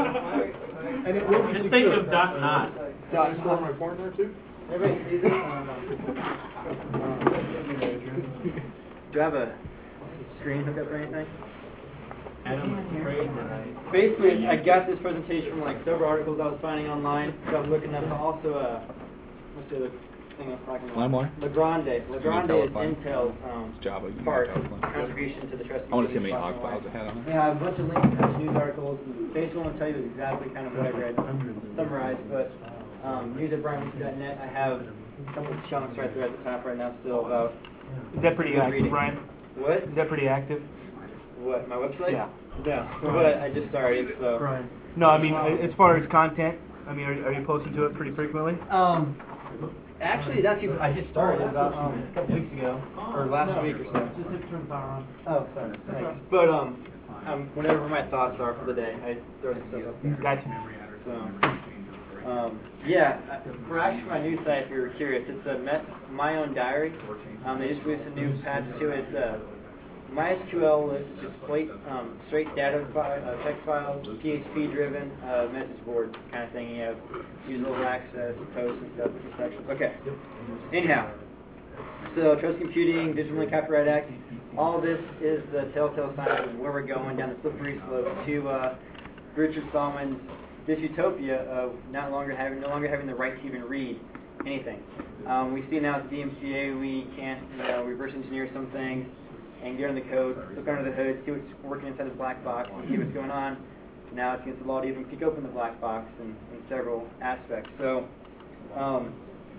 And it will be Just think of dot .NOT. Can I store my porn there too? Everybody see this? Do I have a screen hookup or anything? Adam, I'm afraid that I... Basically, I got this presentation from like several articles I was finding online. So I was looking up also uh, what's the other thing I was talking about. Lamar? Legrande. Legrande is Intel Intel's um, It's Java. You can part have one. contribution to the trust. I want to see how many computing log platform. files it had on it. Yeah, a bunch of links to news articles. Basically, what I'm tell you is exactly kind of what I read, summarized. But um, news at brian dot net. I have a couple of chunks right there at the top right now still about. Is that pretty Good active, reading. Brian? What? Is that pretty active? What? My website? Yeah. No. But I just started, so. No, I mean, as far as content, I mean, are, are you posting to it pretty frequently? Um, actually, that's you. I just started about um, a couple weeks ago, or last week or so. Just hit turn power on. Oh, sorry. Thanks. But um, um, whatever my thoughts are for the day, I throw some stuff up there. Gotcha. So, um, yeah, uh, for actually my new site, if you're curious, it's a Met, my own diary. Um, they just released a new patch to it. It's a MySQL list, just straight, um, straight data fi uh, text files, P H P driven, uh, message board kind of thing. You have usable access, posts and stuff, different sections. Okay. Anyhow, so trust computing, Digital Millennium Copyright Act, all this is the telltale sign of where we're going down the slippery slope to uh, Richard Stallman's dystopia of not longer having, no longer having the right to even read anything. Um, we see now at the D M C A we can't, you know, reverse engineer some things and get in the code, look under the hood, see what's working inside the black box, and see what's going on. Now it's against the law to even peek open the black box in, in several aspects. So um,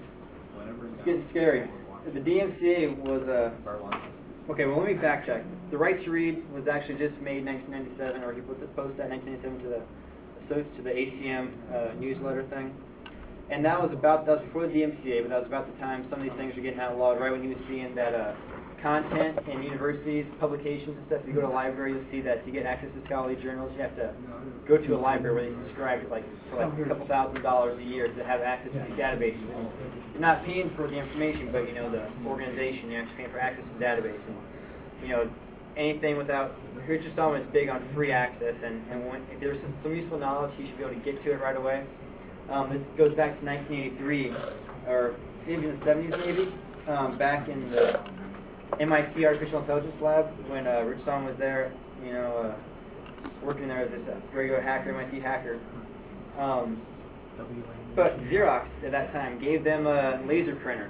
it's getting scary. The D M C A was a uh, okay. Well, let me back check. The right to read was actually just made in nineteen ninety-seven, or he put the post that in nineteen ninety-seven to the so to the A C M uh, newsletter thing. And that was about that was before the D M C A, but that was about the time some of these things were getting outlawed. Right when he was seeing that uh, content in universities, publications and stuff. If you go to a library, you'll see that to get access to scholarly journals, you have to go to a library where they subscribe to like for like a couple thousand dollars a year to have access to these databases. And you're not paying for the information, but you know the organization, you're actually paying for access to the database. And you know anything without Richard Stallman is big on free access, and and when, if there's some, some useful knowledge, he should be able to get to it right away. Um, this goes back to nineteen eighty-three, or maybe in the seventies, maybe um, back in the M I T Artificial Intelligence Lab when uh, Rich Stallman was there, you know, uh, working there as a regular hacker, M I T hacker. Um, but Xerox at that time gave them a laser printer,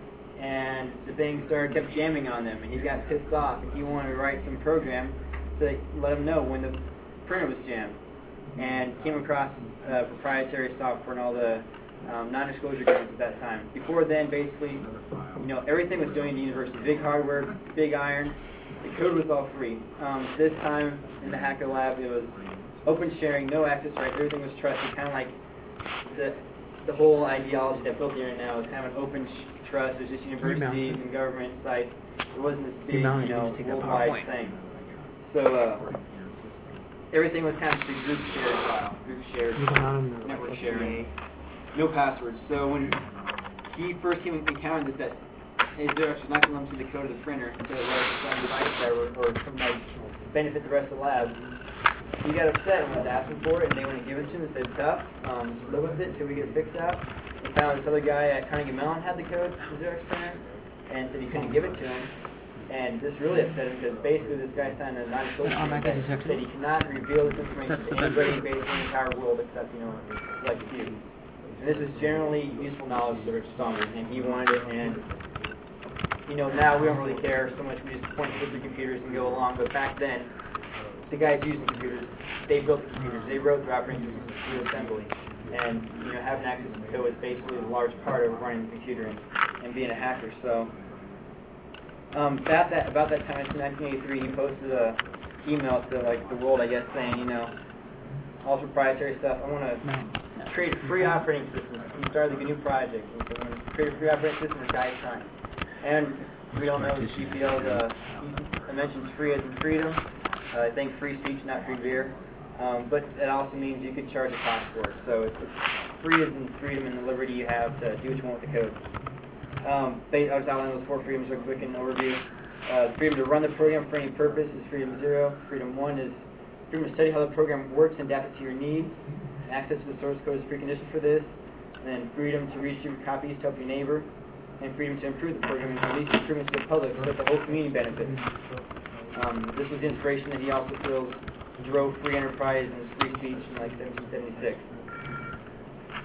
and the thing started kept jamming on them, and he got pissed off, and he wanted to write some program to let him know when the printer was jammed, and came across uh, proprietary software and all the Um, non-disclosure agreements at that time. Before then, basically, you know, everything was going to university. Big hardware, big iron. The code was all free. Um, this time in the hacker lab, it was open sharing, no access rights. Everything was trusted. Kind of like the the whole ideology that built the internet now is kind of an open sh trust. It was just universities and government sites. It wasn't this big, you know, worldwide thing. So uh, everything was kind of the group shared file, group shared, network sharing. No passwords. So when he first came encountered this, that hey, Xerox was not going to let him see the code of the printer to let some device there or, or some like benefit the rest of the lab, he got upset and was asking for it, and they wouldn't give it to him and said, tough, um, just live with it until we get it fixed out. He found this other guy at Carnegie Mellon had the code of the Xerox printer and said he couldn't give it to him. And this really upset him because basically this guy signed a non-disclosure agreement that said he cannot reveal this information to anybody basically in the entire world except, you know, like few. And this is generally useful knowledge to Rich Stallman, and he wanted it, and, you know, now we don't really care so much. We just point to the computers and go along, but back then, the guys using computers, they built the computers, they wrote the operating systems through assembly, and, you know, having access to code is basically a large part of running the computer and, and being a hacker. So, um, about that, about that time, in nineteen eighty-three, he posted a email to, like, the world, I guess, saying, you know, all this proprietary stuff, I want to create a free operating system. He started like a new project. And so when he created a free operating system, the guy signed. And we don't know G P L's, uh, I mentioned free as in freedom. Uh, I think free speech, not free beer. Um, but that also means you could charge a cost for it. So it's, it's free as in freedom and the liberty you have to do what you want with the code. Um, I'll just outline those four freedoms real quick in overview. Uh, freedom to run the program for any purpose is freedom zero. Freedom one is freedom to study how the program works and adapt it to your needs. Access to the source code is a precondition for this. And then freedom to redistribute copies to help your neighbor. And freedom to improve the program and release improvements to the public so that the whole community benefits. Um, this was the inspiration that he also feels drove free enterprise and free speech in like seventeen seventy-six.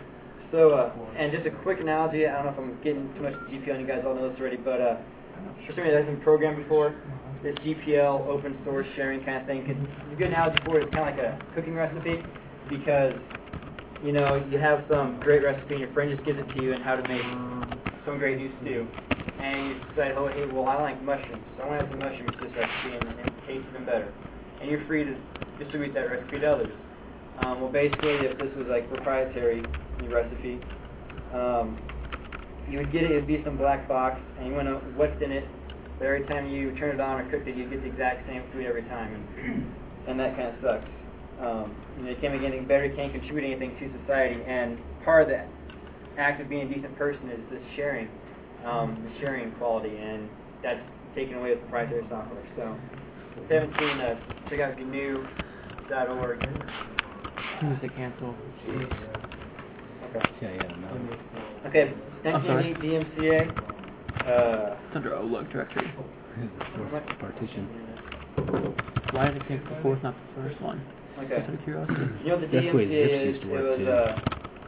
So, uh, and just a quick analogy, I don't know if I'm getting too much G P L, and you guys all know this already, but uh, for somebody that hasn't programmed before, this G P L, open source sharing kind of thing, could, a good analogy for it is kind of like a cooking recipe, because, you know, you have some great recipe and your friend just gives it to you on how to make some great new stew. And you decide, oh, hey, well, I like mushrooms, so I want to add some mushrooms to this recipe and, and it tastes even better. And you're free to distribute that recipe to others. Um, well, basically, if this was like proprietary new recipe, um, you would get it, it would be some black box, and you want to know what's in it. But every time you turn it on or cook it, you get the exact same food every time, and, and that kind of sucks. Um, you know, you can't make anything better, you can't contribute anything to society, and part of the act of being a decent person is this sharing, um, the sharing quality, and that's taken away with proprietary software. So, if you haven't seen, uh, check out G N U dot org. Who's to cancel? Okay. Yeah, yeah, no. Okay, I'm sorry. nineteen eighty-eight D M C A. Uh, It's under Outlook directory. Partition. Why did it cancel the fourth, not the first one? Okay. Just out of curiosity. You know what the That's the way D M C A Zips is? used to It work, was too. uh,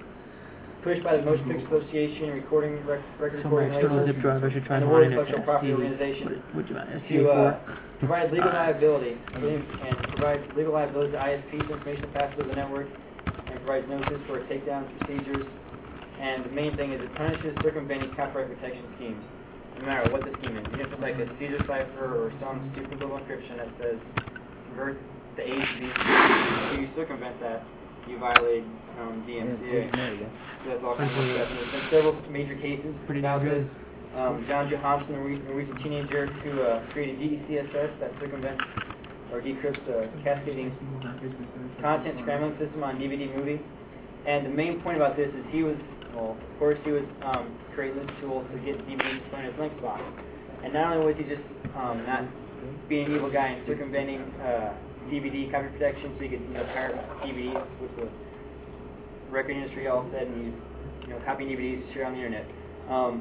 pushed by the Motion Picture Association, recording rec- record So my recording external labels, zip drive, I should try and and the World mine it Intellectual to Property S C. Organization What would you want S C A to uh, for? provide legal Uh, liability and provide legal liability to I S Ps, information passes over the network, and provides notices for takedown procedures. And the main thing is it punishes circumventing copyright protection schemes, no matter what the scheme is. Even if it's like a Caesar cipher or some stupid little encryption that says convert the A to B, if you circumvent that, you violate um, D M C A. There you go. So that's all kinds of stuff. And there's been several major cases Pretty about good. this. Um, John Johansson, a re- a recent teenager who uh, created D E C S S that circumvents or decrypts a cascading content scrambling system on D V D movie. And the main point about this is he was, well, of course he was um, creating this tool to get D V Ds put in his links box. And not only was he just um, not being an evil guy and circumventing uh, D V D copy protection so you could, you know, pirate D V Ds, which the record industry all said, and you, you know, copying D V Ds to share on the internet. Um,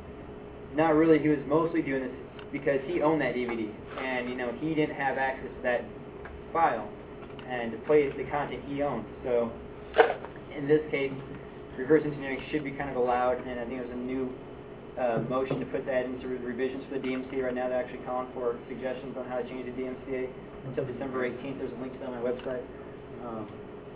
not really, he was mostly doing this because he owned that D V D, and you know he didn't have access to that file and to play the content he owned. So in this case, reverse engineering should be kind of allowed, and I think there's a new uh, motion to put that into the revisions for the D M C A right now. They're actually calling for suggestions on how to change the D M C A until December eighteenth. There's a link to that on my website. Um,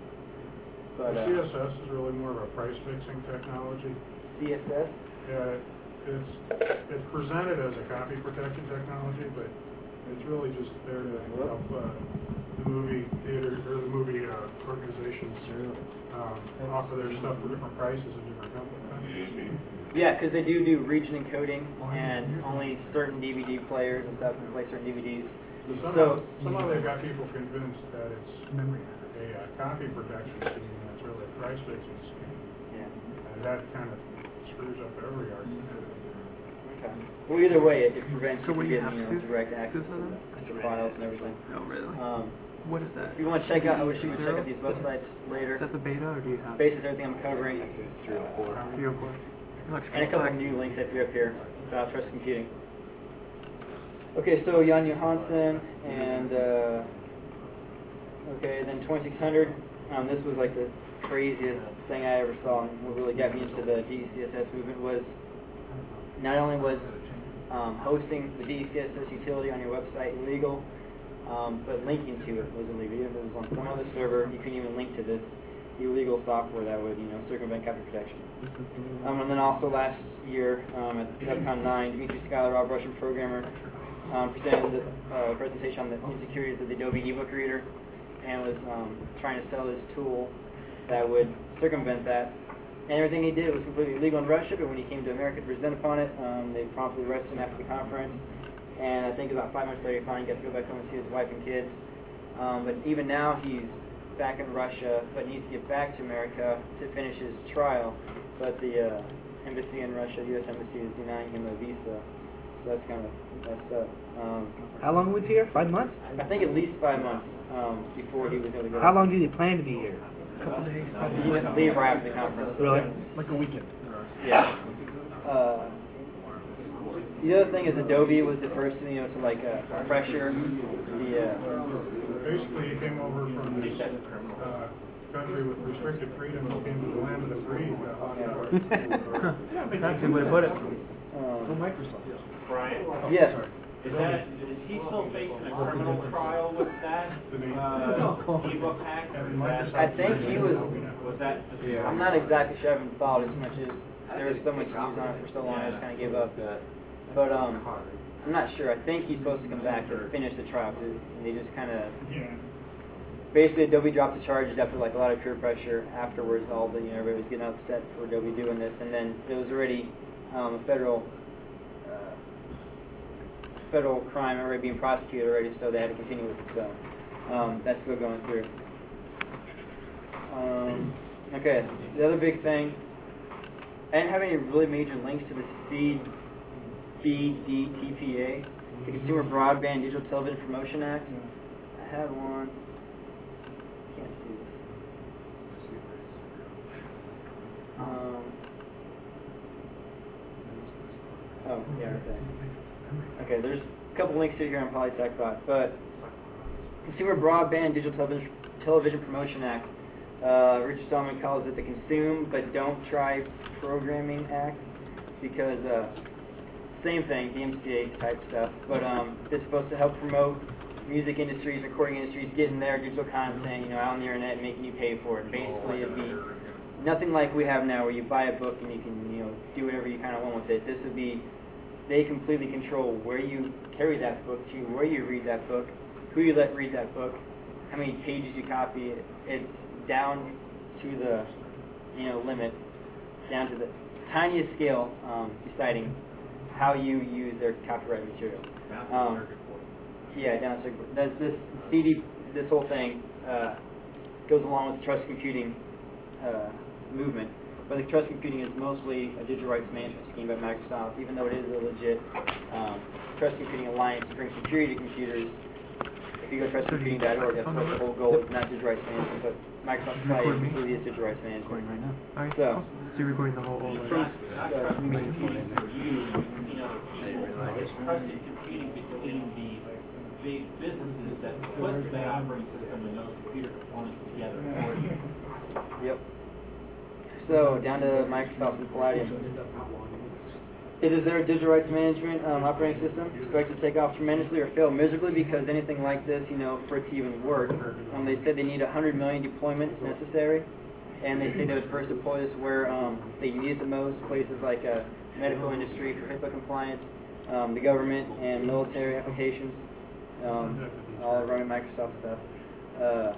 but, The uh, C S S is really more of a price fixing technology. C S S? Yeah, it's, it's presented as a copy protection technology, but it's really just there to help uh, the movie theater, or the movie uh, organizations um, offer their stuff for different prices in different companies. Yeah, because they do do region encoding, and only certain D V D players and stuff can play certain D V Ds. Somehow, So, somehow they've got people convinced that it's a uh, copy protection scheme, and it's really a price fixing scheme. yeah. And that kind of screws up every argument. Okay. Well, either way, it, it prevents So you what from do you getting, have you know, to- direct access to to them? the, the files and everything. No, really. Um, What is that? if you want to check out, I wish you would check Zero? out these websites later. Is that the beta, or do you have Basically, everything I'm covering, three or four? Three or four. and a couple new links I threw up here about trust computing. Okay, so Jan Johansson, and uh, okay, then twenty-six hundred. Um, this was like the craziest thing I ever saw, and what really got me into the D E C S S movement was not only was um, hosting the D E C S S utility on your website illegal, um, but linking to it was illegal. Even if it was on some other server, you couldn't even link to this illegal software that would, you know, circumvent copy protection. Um, and then also last year um, at DEFCON nine, Dmitry Skylar, Rob Russian programmer, um, presented a uh, presentation on the insecurities of the Adobe ebook reader, and was um, trying to sell this tool that would circumvent that. And everything he did was completely legal in Russia, but when he came to America to present upon it, um, they promptly arrested him after the conference. And I think about five months later, he finally got to go back home and see his wife and kids. Um, but even now, he's back in Russia, but needs to get back to America to finish his trial. But the uh, embassy in Russia, the U S embassy, is denying him a visa. So that's kind of messed up. Um, How long was he here? Five months? I think at least five months um, before he was able to go. How long did he plan to be here? A couple days. He didn't leave right after the conference. Really? Like a weekend. Yeah. Uh, the other thing is Adobe was the first, you know, to like uh, pressure the. Uh, Basically, he came over from this uh, country with restricted freedom who came to the land of the free. uh, That's a good way to put it. Um, Microsoft. Brian? Yes. Is that, is he still facing a criminal trial with that, uh, ebook hack? or is that- I think he was. Was that? I'm not exactly sure. I haven't followed as much as there was so much news on it for so long. I just kind of gave up. But um, I'm not sure. I think he's supposed to come back and finish the trial, 'cause they just kind of. Basically, Adobe dropped the charges after like a lot of peer pressure. Afterwards, all the you know everybody was getting upset for Adobe doing this, and then it was already um, a federal uh, federal crime already being prosecuted already, so they had to continue with it. So um, that's still going through. Um, okay, the other big thing. I didn't have any really major links to the C B D T P A, the Consumer Broadband Digital Television Promotion Act. I had one. Can't see this. Um, oh, yeah, right there. Okay, there's a couple links to it here on PolyTechBot, but Consumer Broadband Digital Television, Television Promotion Act. Uh, Richard Stallman calls it the Consume But Don't Try Programming Act, because uh, same thing, D M C A type stuff, but um, it's supposed to help promote music industries, recording industries, getting their digital content, you know, out on the internet and making you pay for it. Basically, it'd be nothing like we have now, where you buy a book and you can, you know, do whatever you kind of want with it. This would be, they completely control where you carry that book to, where you read that book, who you let read that book, how many pages you copy. It's down to the, you know, limit, down to the tiniest scale, um, deciding how you use their copyright material. Um, yeah, down to circuit board. This C D, this whole thing uh, goes along with the trust computing uh, movement. But the trust computing is mostly a digital rights management scheme by Microsoft, even though it is a legit um, trust computing alliance to bring security to computers. If you go to trust computing dot org, that's what the whole goal is, not digital rights management, but Microsoft probably completely is digital rights management. Right now. All right. So, so you're recording the whole. whole from, Not uh, trusted computing for you, you know, people, it's trusted computing between the big businesses that put the operating system and those computer components together for you. Yep. So, down to Microsoft and Palladium. It is their digital rights management um, operating system, expected to take off tremendously or fail miserably, because anything like this, you know, for it to even work, um, they said they need one hundred million deployments necessary, and they say they would first deploy this where um, they need it the most, places like uh, medical industry for HIPAA compliance, um, the government, and military applications, um, all running Microsoft stuff. Uh,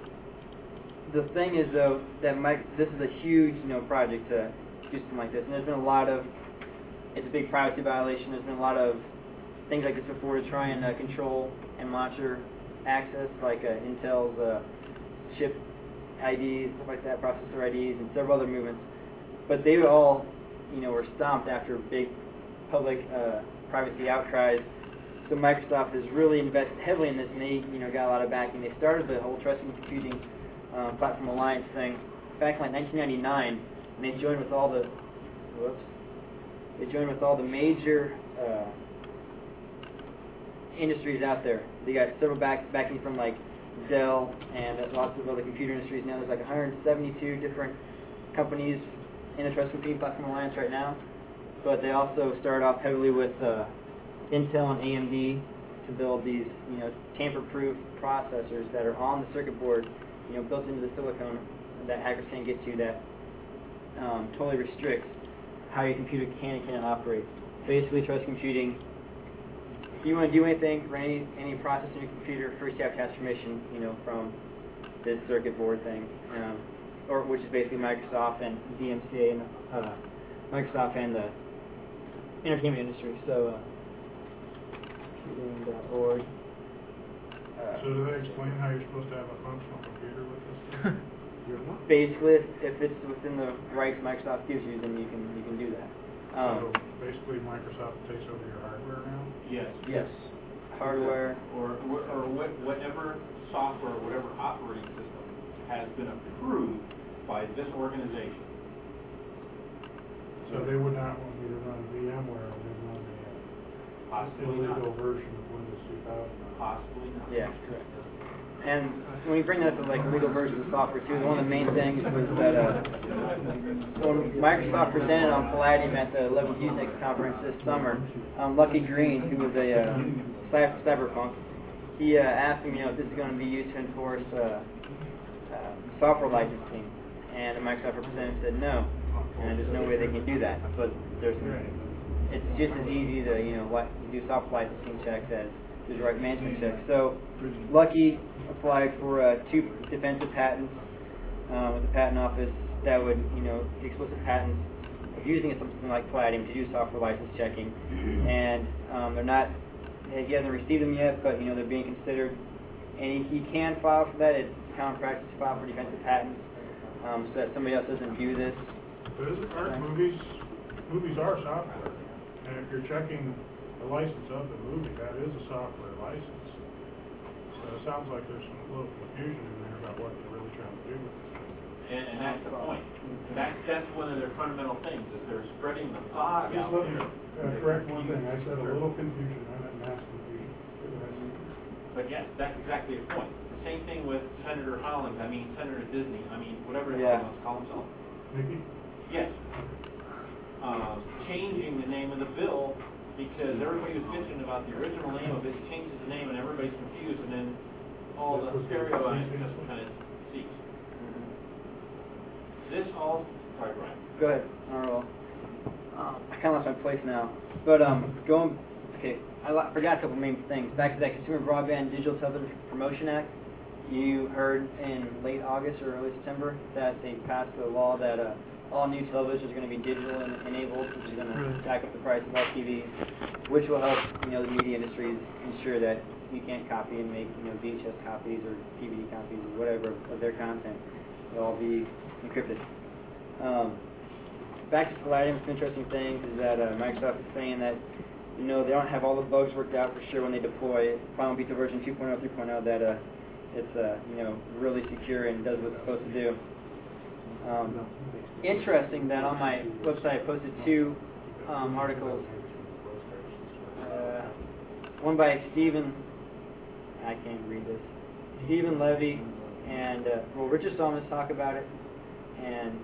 the thing is, though, that Mike, this is a huge, you know, project to do something like this, and there's been a lot of, it's a big privacy violation. There's been a lot of things like this before to try and uh, control and monitor access, like uh, Intel's uh, chip I Ds, stuff like that, processor I Ds, and several other movements. But they all, you know, were stomped after big public uh, privacy outcries. So Microsoft has really invested heavily in this, and they, you know, got a lot of backing. They started the whole Trusted Computing uh, Platform Alliance thing back in like nineteen ninety-nine, and they joined with all the, whoops, they joined with all the major uh, industries out there. They got several back, backing from like Dell and lots of other computer industries. Now there's like one hundred seventy-two different companies in the Trusted Computing Platform Alliance right now. But they also started off heavily with uh, Intel and A M D to build these, you know, tamper-proof processors that are on the circuit board, you know, built into the silicon that hackers can't get to, that um, totally restricts how your computer can and cannot operate. Basically, trust computing, if you want to do anything, run any, any process in your computer, first you have to ask permission, you know, from this circuit board thing, um, or which is basically Microsoft and D M C A and uh, Microsoft and the entertainment industry. So, uh, computing dot org. Uh, So do they explain how you're supposed to have a functional computer with this? basically, if, if it's within the rights Microsoft gives you, then you can you can do that. Um, So basically Microsoft takes over your hardware now? Yes. yes, hardware. Or, or, or what- whatever software, whatever operating system has been approved by this organization. So they would not want you to run VMware, or they'd run the, uh, Possibly illegal not. version of Windows two thousand. Possibly not. Yeah, correct. And when you bring that up to like legal versions of software too, one of the main things was that uh, so when Microsoft presented on Palladium at the eleventh Unix conference this summer, um, Lucky Green, who was a uh, cy- cyberpunk, he uh, asked him, you know, if this is going to be used to enforce uh, uh, software licensing, and the Microsoft representative said no, and there's no way they can do that. But there's, it's just as easy to you know li- do software licensing checks as digital rights management checks. So Lucky applied for uh, two defensive patents uh, with the patent office that would, you know, explicit patents of using something like Palladium to do software license checking, and um, they're not. He hasn't received them yet, but you know they're being considered, and he, he can file for that. It's common practice to file for defensive patents, um, so that somebody else doesn't view this. But isn't, aren't movies, movies are software, and if you're checking the license of the movie, that is a software license. So it sounds like there's some little confusion in there about what they're really trying to do with this. And, and that's the point. That's, that's one of their fundamental things, is they're spreading the fog Just out let me there. uh, correct one thing. I said a little confusion, I meant mass confusion. But yes, that's exactly the point. The same thing with Senator Hollings, I mean Senator Disney, I mean whatever the Yeah. hell he wants to call himself. Nikki? Yes. Uh, changing the name of the bill because everybody was bitching about the original name of it, he changes the name and everybody's confused, and then all the stereo lines just kind of cease. This all, sorry, Brian. Go ahead. All right, well, um, I kind of lost my place now. But um, going, okay, I lo- forgot a couple main things. Back to that Consumer Broadband Digital Television Promotion Act. You heard in late August or early September that they passed a law that uh, all new televisions are going to be digital and enabled, which is going to jack up the price of all T Vs, which will help you know the media industries ensure that you can't copy and make you know V H S copies or D V D copies or whatever of their content. It'll all be encrypted. Um, back to Palladium, some interesting things is that uh, Microsoft is saying that you know they don't have all the bugs worked out for sure when they deploy Final Beta version two point oh, three point oh that uh, it's uh, you know really secure and does what it's supposed to do. Um, interesting that on my website I posted two um, articles. Uh, one by Stephen, I can't read this. Stephen Levy and uh, well, Richard Stallman talk about it, and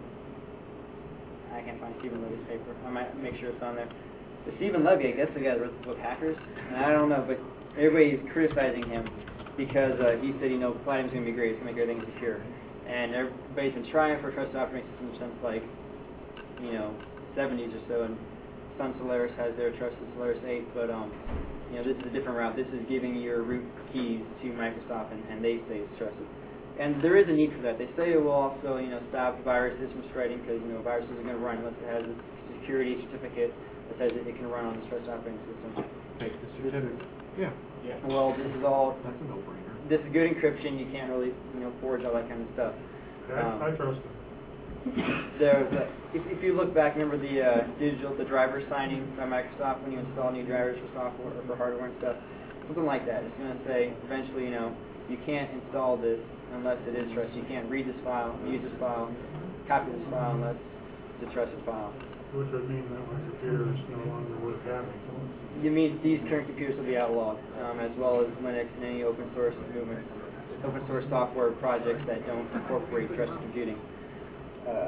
I can't find Stephen Levy's paper. I might make sure it's on there. But Stephen Levy, I guess the guy that wrote the book Hackers, and I don't know, but everybody's criticizing him because uh, he said, you know, Palladium's going to be great, it's going to make everything secure. And everybody's been trying for a trusted operating system since like, you know, seventies or so, and Sun Solaris has their trusted Solaris eight, but um, you know, this is a different route. This is giving your root keys to Microsoft, and, and they say it's trusted. And there is a need for that. They say it will also, you know, stop viruses from spreading because, you know, viruses are going to run unless it has a security certificate that says that it can run on this trusted operating system. Take the certificate. Yeah. Yeah. Well, this is all, That's a no-brainer. this is good encryption. You can't really, you know, forge all that kind of stuff. I, Um, I trust them. There's a, if, if you look back, remember the uh, digital, the driver signing by Microsoft when you install new drivers for software or for hardware and stuff? Something like that. It's going to say eventually, you know, you can't install this unless it is trusted. You can't read this file, use this file, copy this file unless it's a trusted file. Which would mean that my computer is no longer worth having. You mean these current computers will be outlawed, um, as well as Linux and any open source movements, open source software projects that don't incorporate trusted computing. Uh,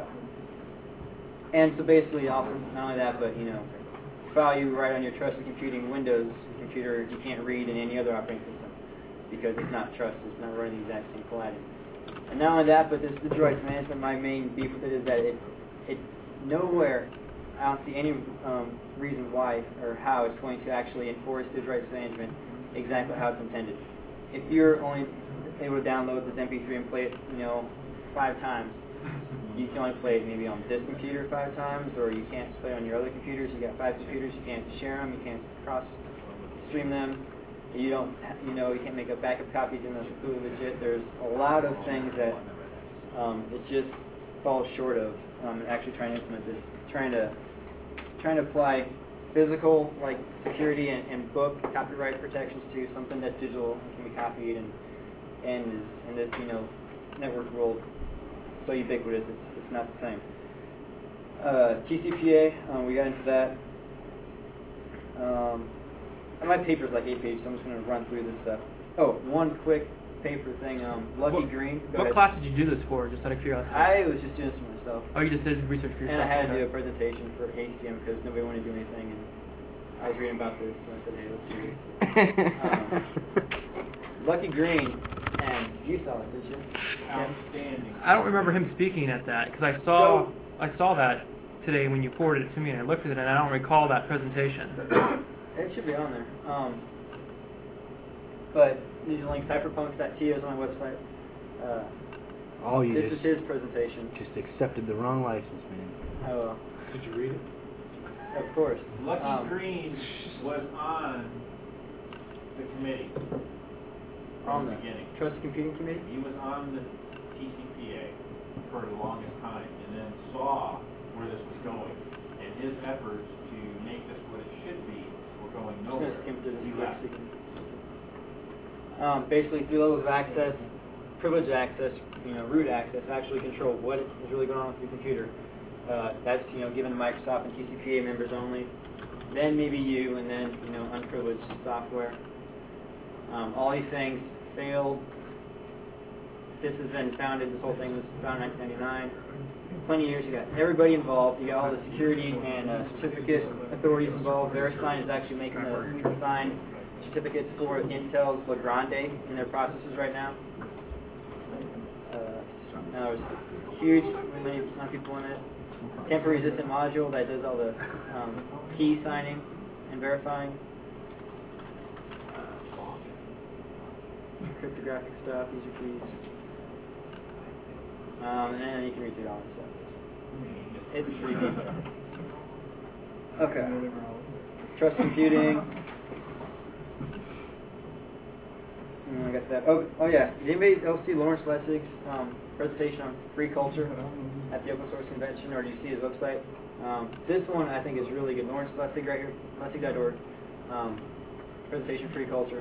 and so basically, also not only that, but you know, the file you write on your trusted computing Windows computer, you can't read in any other operating system because it's not trusted. It's not running the exact same Palladium. And not only that, but this digital rights management. My main beef with it is that it, it nowhere. I don't see any um, reason why or how it's going to actually enforce digital rights management exactly how it's intended. If you're only able to download this M P three and play it, you know, five times, you can only play it maybe on this computer five times, or you can't play it on your other computers. You got five computers, you can't share them, you can't cross stream them. You don't, you know, you can't make up backup copies, even though it's completely legit. There's a lot of things that um, it just falls short of um, actually trying to implement this, trying to trying to apply physical like security and, and book copyright protections to something that's digital and can be copied and and is in this you know network world so ubiquitous it's it's not the same. Uh, T C P A, um, we got into that. Um, and my paper's like eight pages, so I'm just going to run through this stuff. Oh, one quick paper thing. Um, Lucky What- Green. Go What ahead. class did you do this for, just out of curiosity? I was just doing this for myself. Oh, you just did research for yourself. And I had to okay. do a presentation for H C M because nobody wanted to do anything, and I was reading about this, so I said, hey, let's do this. um, Lucky Green, and you saw it, didn't you? Outstanding. I don't remember him speaking at that because I saw I saw that today when you forwarded it to me, and I looked at it, and I don't recall that presentation. It should be on there. Um, but these are links. Cypherpunks dot T O is on my website. Uh, Oh, you this just, is his presentation. just accepted the wrong license, man. Oh, well, Did you read it? of course. Lucky Um, Green was on the committee on from the the beginning. Trusted Computing Committee. He was on the T C P A for the longest time, and then saw where this was going, and his efforts to make this what it should be were going I'm just nowhere. going to skim through this He quick left. so you can- Um, basically, three levels of access: privileged access, you know, root access, actually control what is really going on with your computer. Uh, that's you know given to Microsoft and T C P A members only. Then maybe you, and then you know unprivileged software. Um, all these things failed. This has been founded. This whole thing was founded in nineteen ninety-nine. Plenty of years. You got everybody involved. You got all the security and uh, certificate authorities involved. VeriSign is actually making the signed certificates for Intel's Legrande in their processors right now. Uh, now there's huge, many amount of people in it. Temporary resistant module that does all the um, key signing and verifying. Uh, cryptographic stuff, user keys. Um, and then you can read through all this stuff. It's pretty deep. Okay. Trust computing. And I got that. Oh, oh yeah. Did anybody else see Lawrence Lessig's um, presentation on free culture at the Open Source Convention, or do you see his website? Um, this one I think is really good. Lawrence Lessig right here, lessig dot org. Um, presentation free culture.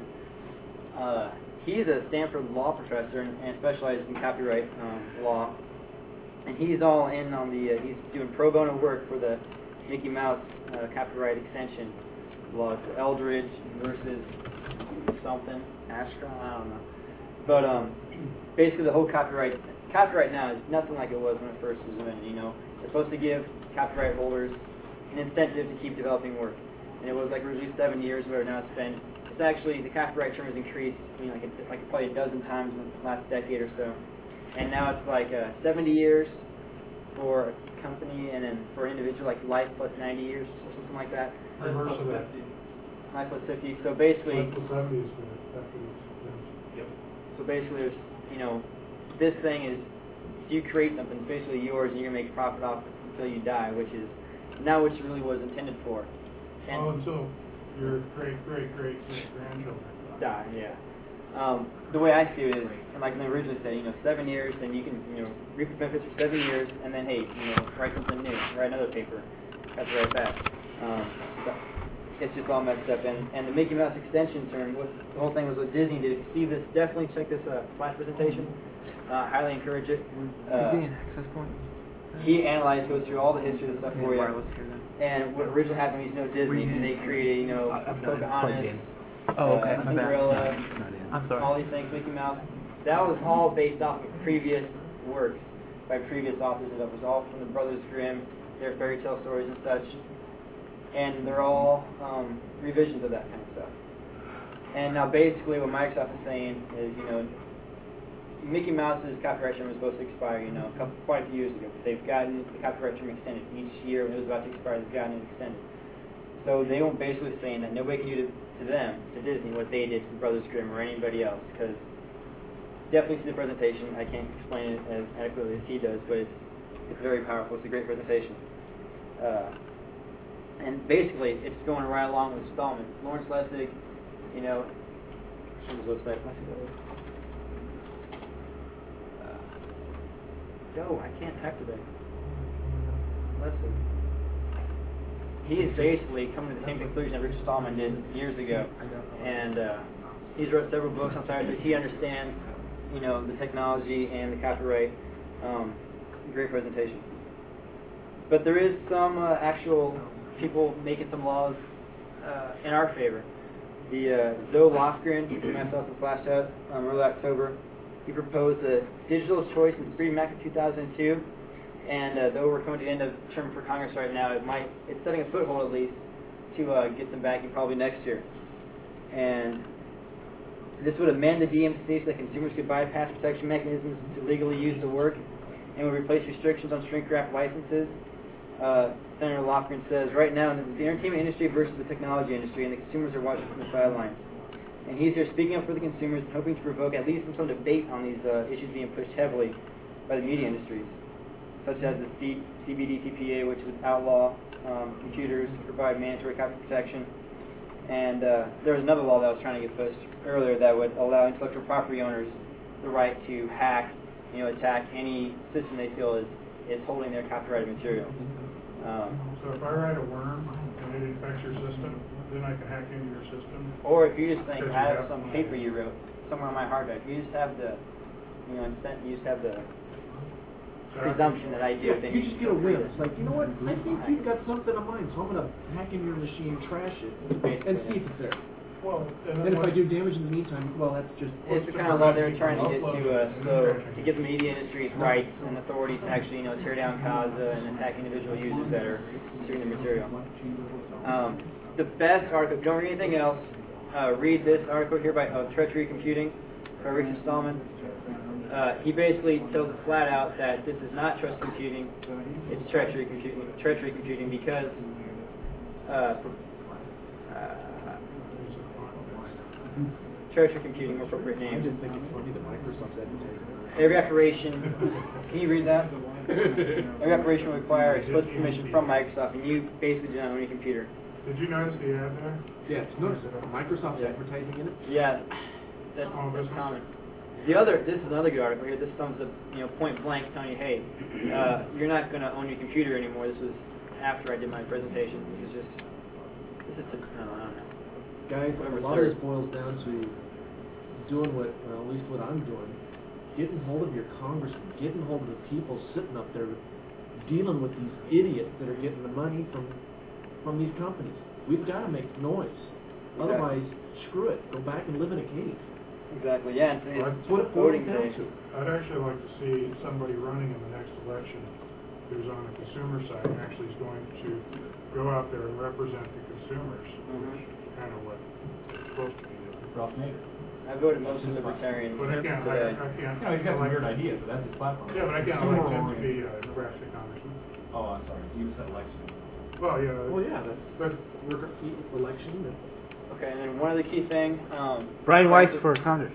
Uh, he's a Stanford law professor and, and specializes in copyright um, law. And he's all in on the, uh, he's doing pro bono work for the Mickey Mouse uh, copyright extension laws, Eldridge versus something, Ashcroft, I don't know. But um, basically the whole copyright, copyright now is nothing like it was when it first was invented, you know. It's supposed to give copyright holders an incentive to keep developing work. And it was like originally seven years, where now it's been, it's actually, the copyright term has increased, you know, like, a, like probably a dozen times in the last decade or so. And now it's like uh, seventy years for a company, and then for an individual, like life plus ninety years or something like that. Reverse of that. Life plus fifty. So basically, Life plus seventy is good. After this. Yep. so basically, there's, you know, this thing is, if you create something, it's basically yours, and you're gonna make profit off it until you die, which is not what it really was intended for. And Oh, until your great, great, great, great grandchildren. die, yeah. Um, the way I see it is, and like they originally said, you know, seven years, then you can, you know, reap the benefits for seven years, and then, hey, you know, write something new, write another paper, have to write back. Um, so it's just all messed up. And, and the Mickey Mouse extension term, what the whole thing was what Disney did. If you see this, definitely check this uh, flash presentation. Uh, highly encourage it. Uh, access point? he analyzed, goes through all the history of the stuff for you. Wireless here then. And what originally happened was, you know, Disney, and they created, you know, I've not plugged Pocahontas, in. Oh, okay. uh, My bad. Cinderella, It's not in. I'm sorry. all these things, Mickey Mouse. That was all based off of previous works by previous authors, and it was all from the Brothers Grimm, their fairy tale stories and such. And they're all um, revisions of that kind of stuff. And now basically what Microsoft is saying is, you know, Mickey Mouse's copyright term was supposed to expire, you know, a couple, quite a few years ago. But they've gotten the copyright term extended each year. When it was about to expire, they've gotten it extended. So they were basically saying that nobody can do to, to them, to Disney, what they did to the Brothers Grimm or anybody else. Because definitely see the presentation. I can't explain it as adequately as he does, but it's it's very powerful. It's a great presentation. Uh, and basically, it's going right along with Stallman. Lawrence Lessig, you know, on his website. Uh, Yo, I can't type today. Lessig. He is basically coming to the same conclusion that Richard Stallman did years ago, and uh, he's wrote several books on cyberspace. He understands, you know, the technology and the copyright. Um, great presentation. But there is some uh, actual people making some laws uh, in our favor. The uh, Zoe Lofgren from Microsoft and Slashdot, um, early October, he proposed a digital choice in Freedom Act of two thousand two, and uh, though we're coming to the end of term for Congress right now, it might it's setting a foothold at least to uh, get some backing probably next year. And this would amend the D M C A so that consumers could bypass protection mechanisms to legally use the work, and would replace restrictions on shrink wrap licenses. Uh, Senator Lofgren says, right now, the entertainment industry versus the technology industry, and the consumers are watching from the sidelines. And he's here speaking up for the consumers and hoping to provoke at least some debate on these uh, issues being pushed heavily by the media industries, such as the C- CBDTPA, which would outlaw um, computers to provide mandatory copy protection. And uh, there was another law that was trying to get pushed earlier that would allow intellectual property owners the right to hack, you know, attack any system they feel is, is holding their copyrighted material. Um, So if I write a worm and it infects your system, then I can hack into your system? or if you just think, Because I you have have- some paper you wrote somewhere on my hard drive, you just have the, you know, incent- you just have the So I- presumption that I do. Yeah, then you just get a whim. prove It's it. like, you know what? I think you've got something of mine, so I'm gonna hack into your machine, trash it, and see if it's there. Well, and Then then if I what's, do damage in the meantime, well, that's just. It's the kind of law they're trying to get to, uh, so to give the media industry rights and authority to actually, you know, tear down CASA and attack individual users that are consuming the material. Um, the best article, if you don't read anything else, uh, read this article here by uh, Treachery Computing by Richard Stallman. Uh, he basically tells it flat out that this is not trust computing, it's treachery computing, treachery computing because uh, uh, treachery computing, more appropriate I name. just think it's funny that Microsoft's advertising. Every operation, can you read that? Every operation will require explicit permission from Microsoft, and you basically do not own any computer. did you notice the ad there? Yeah, notice it. Microsoft's advertising in it. Yeah, that's, Small that's business. common. The other, this is another good article here. This sums up, you know, point blank, telling you, hey, uh, you're not going to own your computer anymore. This was after I did my presentation. This is just, this is, I don't know. Guys, Whatever a lot of third. this boils down to doing what, well, at least what I'm doing, getting hold of your congressman, getting hold of the people sitting up there dealing with these idiots that are getting the money from from these companies. We've got to make noise. Otherwise, screw it. Go back and live in a cave. Exactly, yeah. And today's That's what it boils voting down day. to. I'd actually like to see somebody running in the next election who's on the consumer side and actually is going to go out there and represent the consumers, which is kind of what it's supposed to be doing. Ralph Nader. I voted mostly Libertarian But I can't, I, today. I can't. You know, he's got some elect- weird ideas, but that's his platform. Yeah, but I can't Consumer elect him to oriented. be a Nebraska congressman. Oh, I'm sorry, you said election. Well, yeah. Well, yeah, that's But we're election. And Okay, and then one other key thing. Um, Brian back Weiss to- for Congress.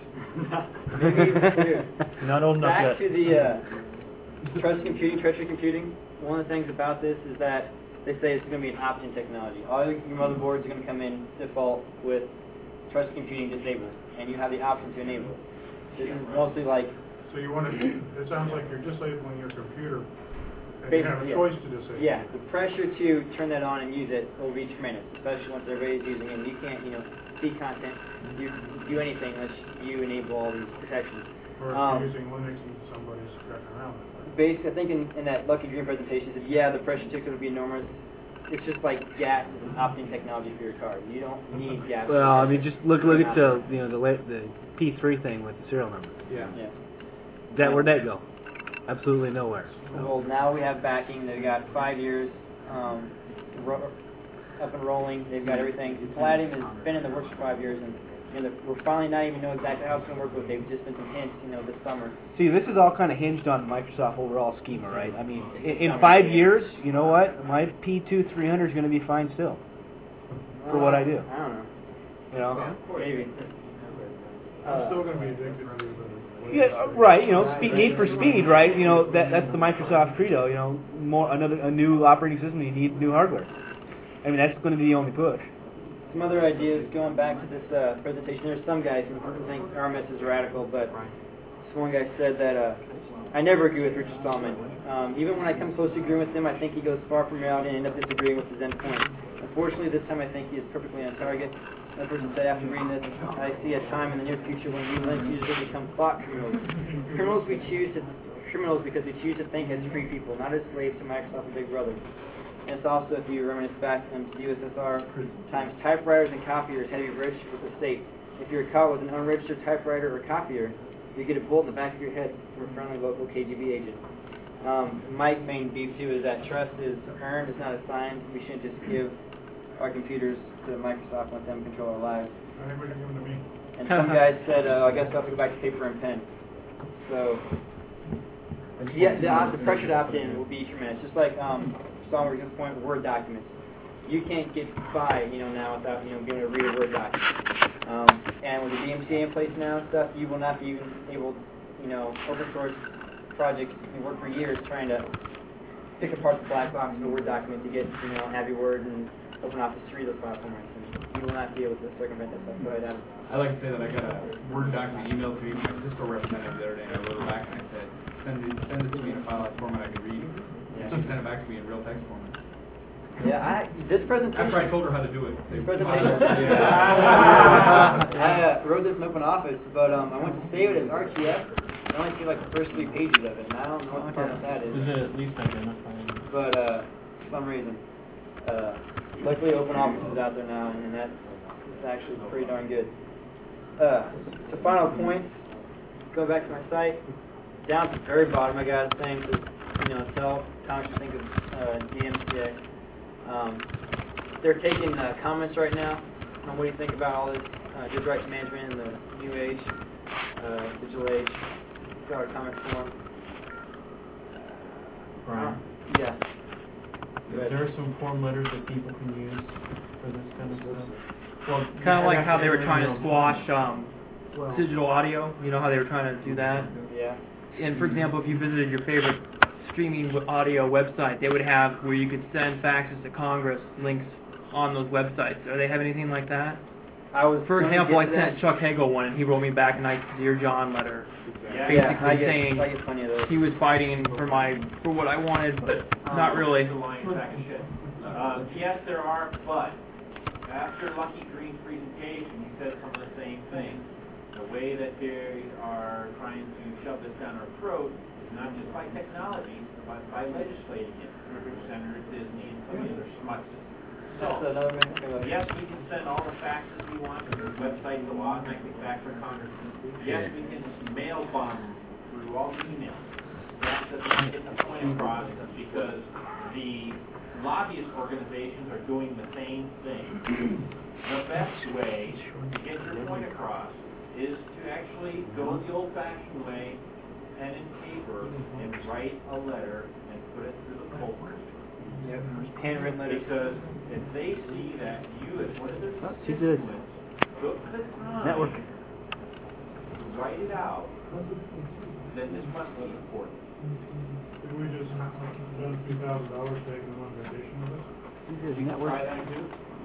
Maybe two. Not old enough Back yet. to the uh, trust computing, treachery computing. One of the things about this is that they say it's going to be an opt-in technology. All your motherboards are going to come in default with trust computing disabled, and you have the option to enable it. This is mostly like, So you want to, it sounds like you're disabling your computer and you have basically, a choice to disable. yeah, the pressure to turn that on and use it will be tremendous, especially once everybody's using it. And you can't, you know, see content, you do anything unless you enable all these protections. Or if Um, you're using Linux and somebody's checking around with it. Basically, I think in, in that Lucky Dream presentation, he said, yeah, the pressure ticker would be enormous. It's just like gas is an opt-in technology for your car. You don't need gas. Well, I mean, just look look at the you know the la- the P three thing with the serial number. yeah. Yeah. That where'd that go? Absolutely nowhere. Well, now we have backing. They've got five years um, ro- up and rolling. They've got everything. Palladium has been in the works for five years, and you know, we're finally not even know exactly how it's going to work, but they've just been some hints, you know, this summer. See, this is all kind of hinged on Microsoft overall schema, right? I mean, in, in five years, you know what? My P two three hundred is going to be fine still for what I do. I don't know. You know? Maybe. I'm Uh, still going to be addicted to the. Yeah, uh, right. You know, speed, need for speed, right? You know, that that's the Microsoft credo. You know, more another a new operating system. You need new hardware. I mean, that's going to be the only push. Some other ideas going back to this uh, presentation. There's some guys who think R M S is radical, but this one guy said that uh, I never agree with Richard Stallman. Um, even when I come close to agreeing with him, I think he goes far from reality and end up disagreeing with his end point. Unfortunately, this time I think he is perfectly on target. Another person said after reading this, I see a time in the near future when we Linux users will become thought criminals. Criminals we choose to criminals because we choose to think as free people, not as slaves to Microsoft and Big Brother. And it's also, if you reminisce back um, to U S S R times, typewriters and copiers had to be registered with the state. If you were caught with an unregistered typewriter or copier, you get a bullet in the back of your head from a friendly local K G B agent. Um, my main beef too is that trust is earned, it's not assigned. We shouldn't just give our computers to Microsoft and let them control our lives. I think we can give them to me. And some guys said, uh, I guess I'll have to go back to paper and pen. So, yeah, the, uh, the pressure to opt in will be tremendous. Just like um, Songwer's point with Word documents. You can't get by, you know, now without, you know, being able to read a Word document. Um, and with the D M C A in place now and stuff, you will not be even able, you know, open source projects, you work for years trying to pick apart the black box of a Word document to get, you know, Happy Word and OpenOffice to read those file formats. And you will not be able to circumvent that stuff. Go ahead, Adam. I like to say that I got a Word document emailed to me from my Cisco representative the other day, and I wrote her back and I said, send it, send it to me in a file format I can read. And she sent it back to me in real text format. Yeah, I, this presentation. After I told her how to do it. This presentation. I uh, wrote this in OpenOffice, but um, I went to save it as R T F. I only see like the first three pages of it, and I don't know what the problem with that is. Is it at least identifying? But uh, for some reason, uh, luckily OpenOffice is out there now, and that's it's actually pretty darn good. Uh, so final points. Going back to my site, down at the very bottom, I got a thing to, you know, tell Congress to think of uh, D M C A. Um, they're taking uh, comments right now on what do you think about all this uh, digital rights management in the new age, uh, digital age. Got a comment form. Brian, Yeah. is there some form letters that people can use for this kind of stuff? Well, kind of like how they were trying to squash um, digital audio. You know how they were trying to do that? Yeah. And for example, if you visited your favorite streaming audio website, they would have where you could send faxes to Congress links on those websites. Are they have anything like that? I was. For gonna example, I get to sent that. Chuck Hagel one, and he wrote me back a nice Dear John letter, Yeah, basically I get, saying I get plenty of those. he was fighting for my for what I wanted, but not really. The lying sack of shit. Um, yes, there are, but after Lucky Green's presentation, he said some of the same things. The way that they are trying to shove this down our throat is not just by technology, but by legislating it through Senator Disney and some of the other schmutzes. That's So, another thing. yes, we can send all the faxes we want to the website, the automatic fax for congressmen. Yes, we can mail bomb through all the emails. That doesn't get the point across because the lobbyist organizations are doing the same thing. The best way to get your point across is to actually go the old-fashioned way, pen and paper, and write a letter and put it through the poll. Yep. Handwritten letters. Because if they see that you, as one of their Oh, too good. constituents, took the time Network. to write it out, then this must be important. Did we just spend two thousand dollars taking them on vacation with us? You can try that too.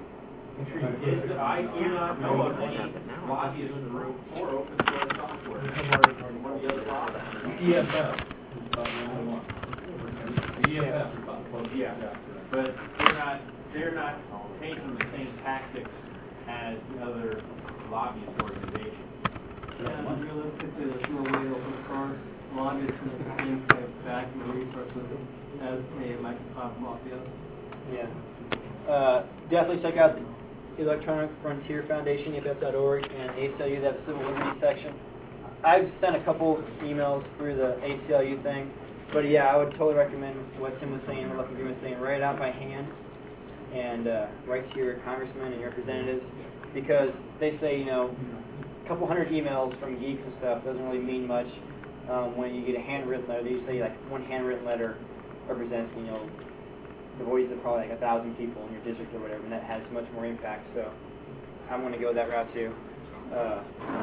Is- I do not know of any lobbyist group for open source software. One of the other lobbyists. E F F is about the only one. E F F is about the closest. Yeah, but they're not, they're not taking the same tactics as the other lobbyist organizations. Yeah, and realistically, there's no way to open source lobbyists in the same kind of backing and resources as a Microsoft lobbyist. Yeah. Uh, definitely check out the Electronic Frontier Foundation, E F F dot org, and A C L U. They have a civil liberties section. I've sent a couple emails through the A C L U thing, but yeah, I would totally recommend what Tim was saying, what Lucky Green was saying. Write it out by hand and uh, write to your congressmen and your representatives, because they say, you know, a couple hundred emails from geeks and stuff doesn't really mean much um, when you get a handwritten letter. They usually say like one handwritten letter represents, you know, the voice of probably like a thousand people in your district or whatever, and that has much more impact. So I'm going to go that route too. Uh,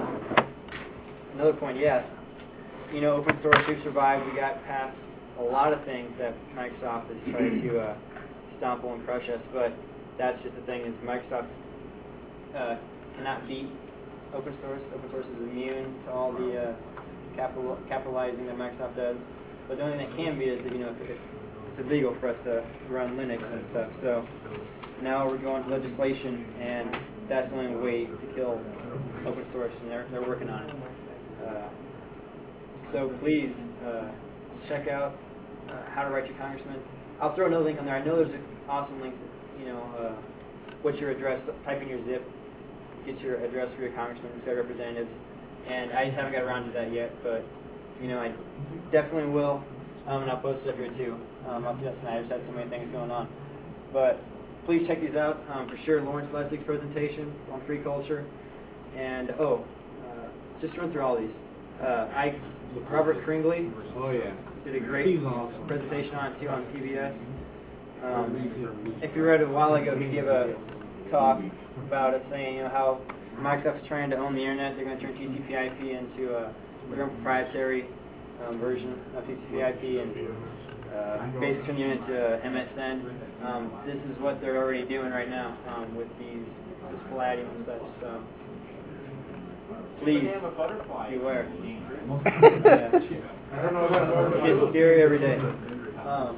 another point, yeah, you know, open source, we've survived. We got past a lot of things that Microsoft has tried to uh, stomple and crush us, but that's just the thing is Microsoft uh, cannot beat open source. Open source is immune to all the uh, capital, capitalizing that Microsoft does. But the only thing that can be is that, you know, if, if it's illegal for us to run Linux and stuff. So now we're going to legislation, and that's the only way to kill open source, and they're, they're working on it. Uh, so please uh, check out uh, How to Write Your Congressman. I'll throw another link on there. I know there's an awesome link. You know, uh, what's your address? Type in your zip. Get your address for your congressmen and state representatives. And I just haven't got around to that yet, but you know, I definitely will. Um, and I'll post it up here too. Um, up to us tonight. I just had so many things going on. But please check these out um, for sure. Lawrence Lessig's presentation on free culture. And oh, uh, just run through all these. Uh, I, Robert Kringley. Oh, yeah. Did a great presentation on it too on P B S. Um, if you read it a while ago, he gave a talk about it, saying you know how Microsoft's trying to own the internet. They're going to turn T C P I P into a their own proprietary um, version of T C P I P and uh, basically turn the internet to uh, M S N. Um, this is what they're already doing right now um, with these this flagging and such. So please beware. Yeah. I don't know about It gets scary every day. Um,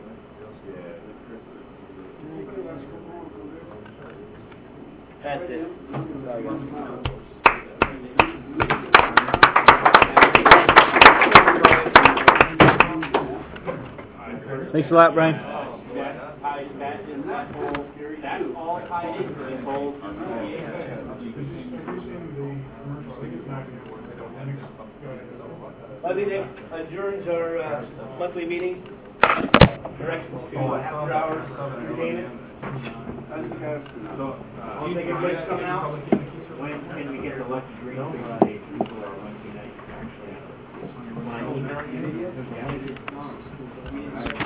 That's it. Sorry, guys. Thanks a lot, Brian. That is that whole, that's all tied into this whole Leslie adjourns our uh, monthly meeting. Directions to uh, after hours entertainment. I'll take everybody's coming out. When can we get the lucky green Friday for our Wednesday night? Actually, when I email you,